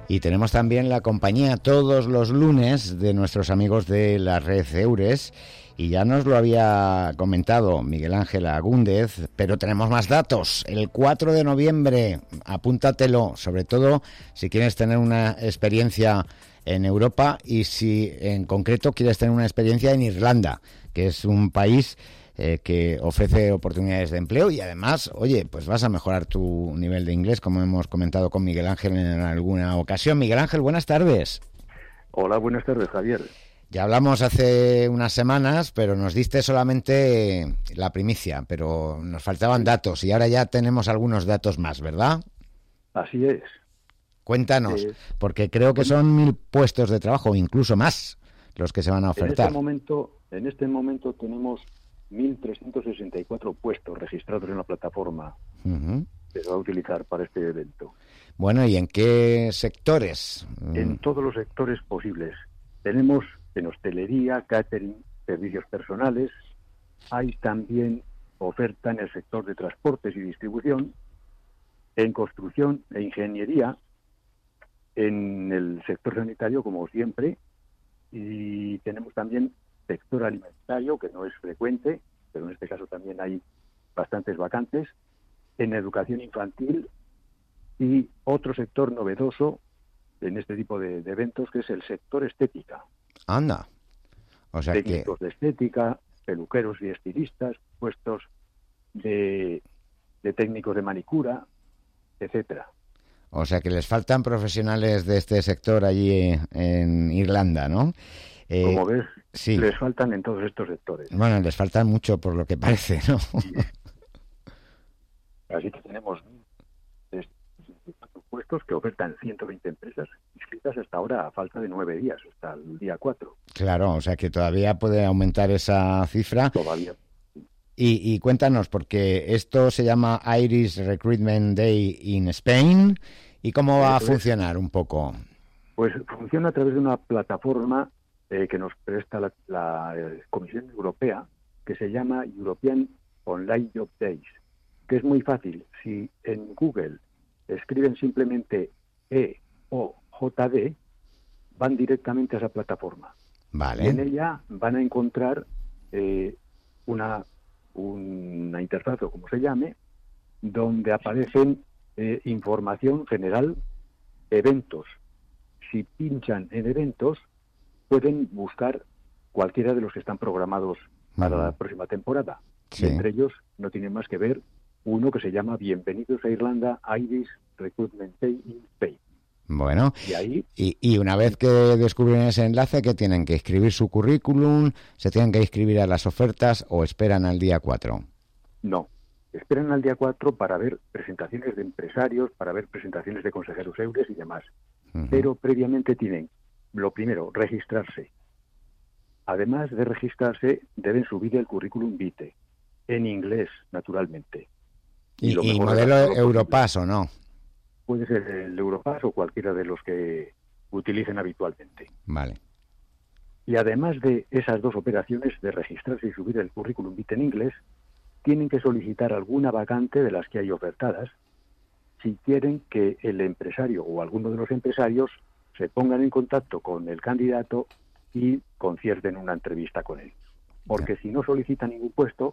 Y tenemos también la compañía todos los lunes de nuestros amigos de la red Eures. Y ya nos lo había comentado Miguel Ángel Agúndez, pero tenemos más datos. El 4 de noviembre, apúntatelo, sobre todo si quieres tener una experiencia en Europa y si en concreto quieres tener una experiencia en Irlanda, que es un país que ofrece oportunidades de empleo y además, oye, pues vas a mejorar tu nivel de inglés, como hemos comentado con Miguel Ángel en alguna ocasión. Miguel Ángel, buenas tardes. Hola, buenas tardes, Javier. Ya hablamos hace unas semanas, pero nos diste solamente la primicia, pero nos faltaban datos y ahora ya tenemos algunos datos más, ¿verdad? Así es. Cuéntanos, porque creo que son 1.000 puestos de trabajo, incluso más, los que se van a ofertar. En este momento tenemos 1.364 puestos registrados en la plataforma que se va a utilizar para este evento. Bueno, ¿y en qué sectores? En todos los sectores posibles. Tenemos en hostelería, catering, servicios personales. Hay también oferta en el sector de transportes y distribución, en construcción e ingeniería, en el sector sanitario, como siempre, y tenemos también sector alimentario, que no es frecuente, pero en este caso también hay bastantes vacantes, en educación infantil y otro sector novedoso en este tipo de eventos, que es el sector estética. Anda. O sea, técnicos de estética, peluqueros y estilistas, puestos de técnicos de manicura, etcétera. O sea que les faltan profesionales de este sector allí en Irlanda, ¿no? Como ves, sí. Les faltan en todos estos sectores. Bueno, les faltan mucho por lo que parece, ¿no? Sí. Así que tenemos puestos que ofertan 120 empresas inscritas hasta ahora a falta de 9 días, hasta el día 4. Claro, o sea que todavía puede aumentar esa cifra. Todavía. Y cuéntanos, porque esto se llama Irish Recruitment Day in Spain, ¿y cómo va a funcionar un poco? Pues funciona a través de una plataforma que nos presta la Comisión Europea, que se llama European Online Job Days, que es muy fácil. Si en Google escriben simplemente EOJD, van directamente a esa plataforma. Vale. Y en ella van a encontrar una interfaz, o como se llame, donde aparecen información general, eventos. Si pinchan en eventos, pueden buscar cualquiera de los que están programados para la próxima temporada. Sí. Y entre ellos no tienen más que ver uno que se llama Bienvenidos a Irlanda, Irish Recruitment Day in Spain. Bueno, y ahí, y una vez que descubren ese enlace, ¿qué tienen? ¿Que escribir su currículum? ¿Se tienen que inscribir a las ofertas o esperan al día 4? No, esperan al día 4 para ver presentaciones de empresarios, para ver presentaciones de consejeros EURES y demás. Pero previamente tienen, lo primero, registrarse. Además de registrarse, deben subir el currículum vitae, en inglés, naturalmente. ¿Y modelo Europass o no? Puede ser el Europass o cualquiera de los que utilicen habitualmente. Vale. Y además de esas dos operaciones de registrarse y subir el currículum vitae en inglés, tienen que solicitar alguna vacante de las que hay ofertadas si quieren que el empresario o alguno de los empresarios se pongan en contacto con el candidato y concierten una entrevista con él. Porque si no solicitan ningún puesto,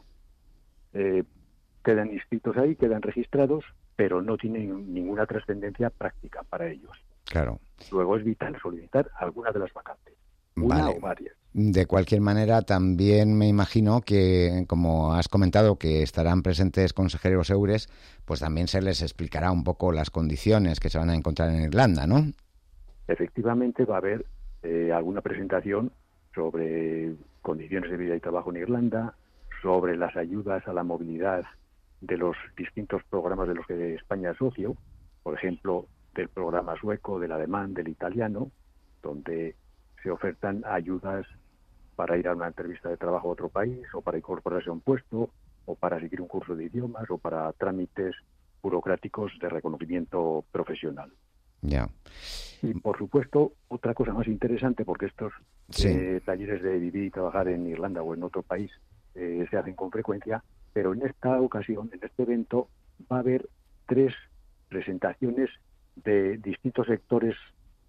quedan inscritos ahí, quedan registrados, pero no tienen ninguna trascendencia práctica para ellos. Claro. Luego es vital solicitar alguna de las vacantes, una o varias. De cualquier manera, también me imagino que, como has comentado, que estarán presentes consejeros EURES, pues también se les explicará un poco las condiciones que se van a encontrar en Irlanda, ¿no? Efectivamente, va a haber alguna presentación sobre condiciones de vida y trabajo en Irlanda, sobre las ayudas a la movilidad de los distintos programas de los que España es socio, por ejemplo, del programa sueco, del alemán, del italiano, donde se ofertan ayudas para ir a una entrevista de trabajo a otro país, o para incorporarse a un puesto, o para seguir un curso de idiomas, o para trámites burocráticos de reconocimiento profesional. Ya. Y, por supuesto, otra cosa más interesante, porque estos talleres de vivir y trabajar en Irlanda o en otro país se hacen con frecuencia, pero en esta ocasión, en este evento, va a haber 3 presentaciones de distintos sectores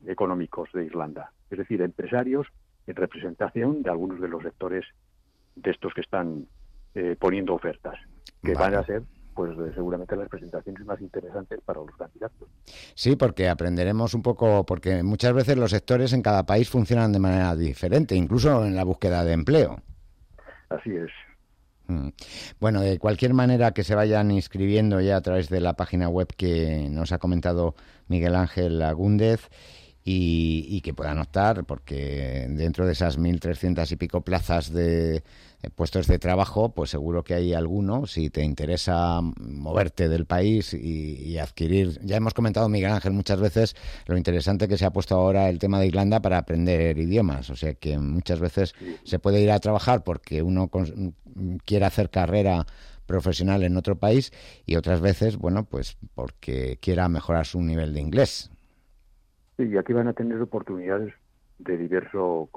económicos de Irlanda, es decir, empresarios en representación de algunos de los sectores de estos que están poniendo ofertas, que van a ser pues seguramente las presentaciones más interesantes para los candidatos. Sí, porque aprenderemos un poco, porque muchas veces los sectores en cada país funcionan de manera diferente, incluso en la búsqueda de empleo. Así es. Bueno, de cualquier manera que se vayan inscribiendo ya a través de la página web que nos ha comentado Miguel Ángel Agúndez y que puedan optar, porque dentro de esas 1.300 y pico plazas de puestos de trabajo, pues seguro que hay alguno, si te interesa moverte del país y adquirir. Ya hemos comentado, Miguel Ángel, muchas veces lo interesante que se ha puesto ahora el tema de Irlanda para aprender idiomas, o sea que muchas veces se puede ir a trabajar porque uno quiere hacer carrera profesional en otro país y otras veces, bueno, pues porque quiera mejorar su nivel de inglés. Sí, y aquí van a tener oportunidades de diverso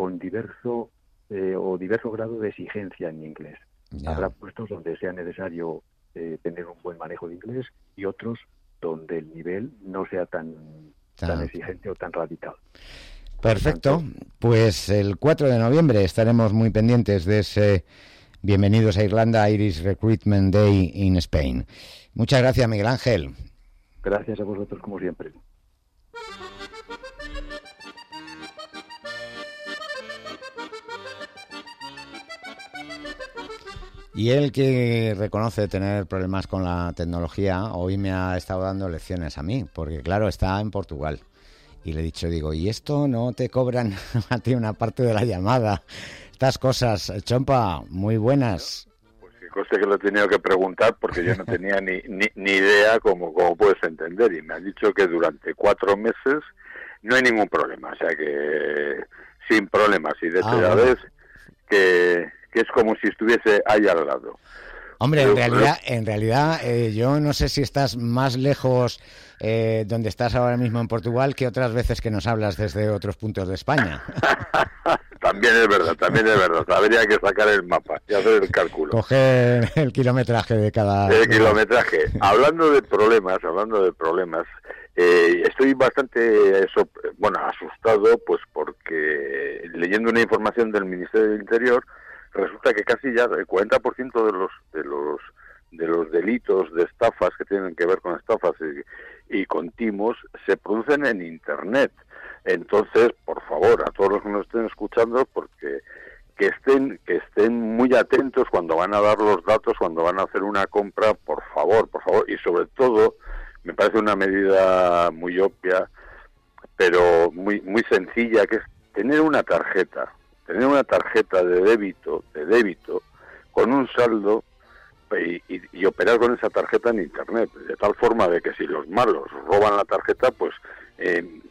grado de exigencia en inglés. Ya. Habrá puestos donde sea necesario tener un buen manejo de inglés y otros donde el nivel no sea tan exigente o tan radical. Perfecto. Pues el 4 de noviembre estaremos muy pendientes de ese Bienvenidos a Irlanda Irish Recruitment Day in Spain. Muchas gracias, Miguel Ángel. Gracias a vosotros, como siempre. Y él, que reconoce tener problemas con la tecnología, hoy me ha estado dando lecciones a mí, porque claro, está en Portugal. Y le he dicho, ¿y esto no te cobran a ti una parte de la llamada? Estas cosas, Chompa, muy buenas. Pues qué cosa que lo he tenido que preguntar, porque yo no tenía ni idea, como puedes entender, y me han dicho que durante 4 meses no hay ningún problema, o sea que sin problemas, y de hecho ya ves que es como si estuviese ahí al lado. Hombre, en realidad yo no sé si estás más lejos donde estás ahora mismo en Portugal que otras veces que nos hablas desde otros puntos de España. También es verdad. Habría que sacar el mapa y hacer el cálculo. Coger el kilometraje de cada... El kilometraje. Hablando de problemas, estoy bastante asustado, pues porque leyendo una información del Ministerio del Interior, resulta que casi ya el 40% de los delitos de estafas que tienen que ver con estafas y con timos se producen en Internet. Entonces, por favor, a todos los que nos estén escuchando, porque que estén muy atentos cuando van a dar los datos, cuando van a hacer una compra, por favor, y sobre todo, me parece una medida muy obvia, pero muy sencilla, que es tener una tarjeta de débito con un saldo y operar con esa tarjeta en Internet, de tal forma de que si los malos roban la tarjeta, pues el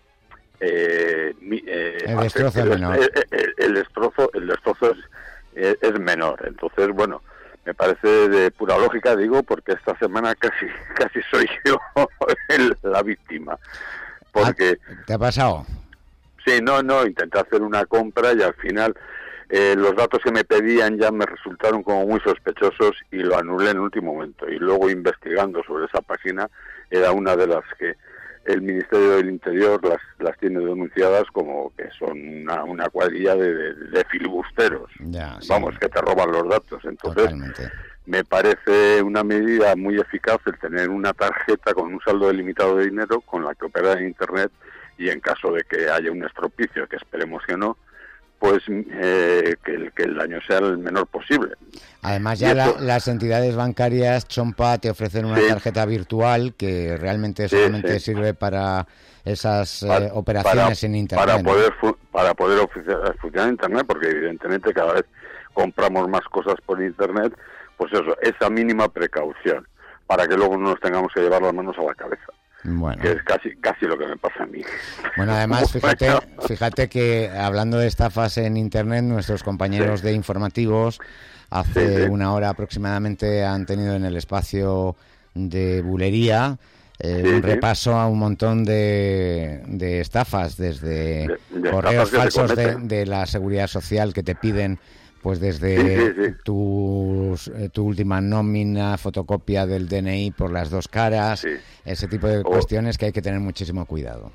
destrozo es menor. El destrozo es menor. Entonces, bueno, me parece de pura lógica, digo, porque esta semana casi soy yo la víctima. Porque ¿te ha pasado? Sí, no, intenté hacer una compra y al final los datos que me pedían ya me resultaron como muy sospechosos y lo anulé en el último momento. Y luego, investigando sobre esa página, era una de las que el Ministerio del Interior las tiene denunciadas como que son una cuadrilla de filibusteros. Ya, sí. Vamos, que te roban los datos. Entonces, totalmente. Me parece una medida muy eficaz el tener una tarjeta con un saldo delimitado de dinero con la que operar en Internet, y en caso de que haya un estropicio, que esperemos que no, pues que el daño sea el menor posible. Además, ya las entidades bancarias, Chompa, te ofrecen una tarjeta virtual que realmente solamente sirve para esas operaciones en Internet. Para poder funcionar en Internet, porque evidentemente cada vez compramos más cosas por Internet, pues eso, esa mínima precaución, para que luego no nos tengamos que llevar las manos a la cabeza. Bueno. Que es casi lo que me pasa a mí. Bueno, además, fíjate que hablando de estafas en Internet, nuestros compañeros de informativos hace una hora aproximadamente han tenido en el espacio de bulería un repaso a un montón de estafas, desde de correos falsos de la Seguridad Social que te piden pues desde tu última nómina, fotocopia del DNI por las 2 caras, ese tipo de cuestiones que hay que tener muchísimo cuidado.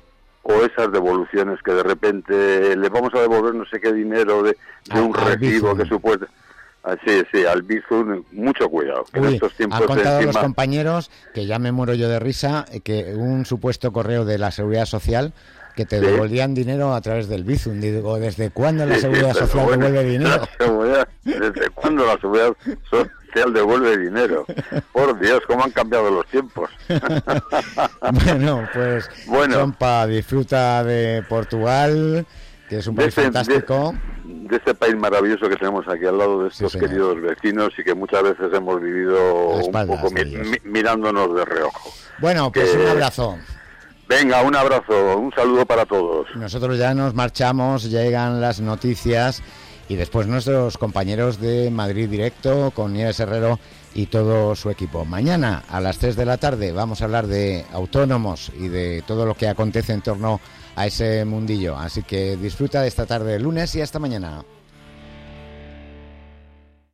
o esas devoluciones que de repente le vamos a devolver no sé qué dinero de un recibo que supuesta. Sí, al Bizum, mucho cuidado. En estos tiempos han contado encima... los compañeros, que ya me muero yo de risa, que un supuesto correo de la Seguridad Social que te devolvían dinero a través del Bizum. Digo, ¿desde cuándo la Seguridad Social devuelve dinero? ¿Desde cuándo la Seguridad Social devuelve dinero? Por Dios, cómo han cambiado los tiempos. Bueno, pues Trompa, disfruta de Portugal, que es un país fantástico. De este país maravilloso que tenemos aquí al lado de estos queridos vecinos y que muchas veces hemos vivido un poco mirándonos de reojo. Bueno, pues un abrazo. Venga, un abrazo, un saludo para todos. Nosotros ya nos marchamos, llegan las noticias y después nuestros compañeros de Madrid Directo con Nieves Herrero y todo su equipo. Mañana a las 3 de la tarde vamos a hablar de autónomos y de todo lo que acontece en torno a ese mundillo. Así que disfruta de esta tarde de lunes y hasta mañana.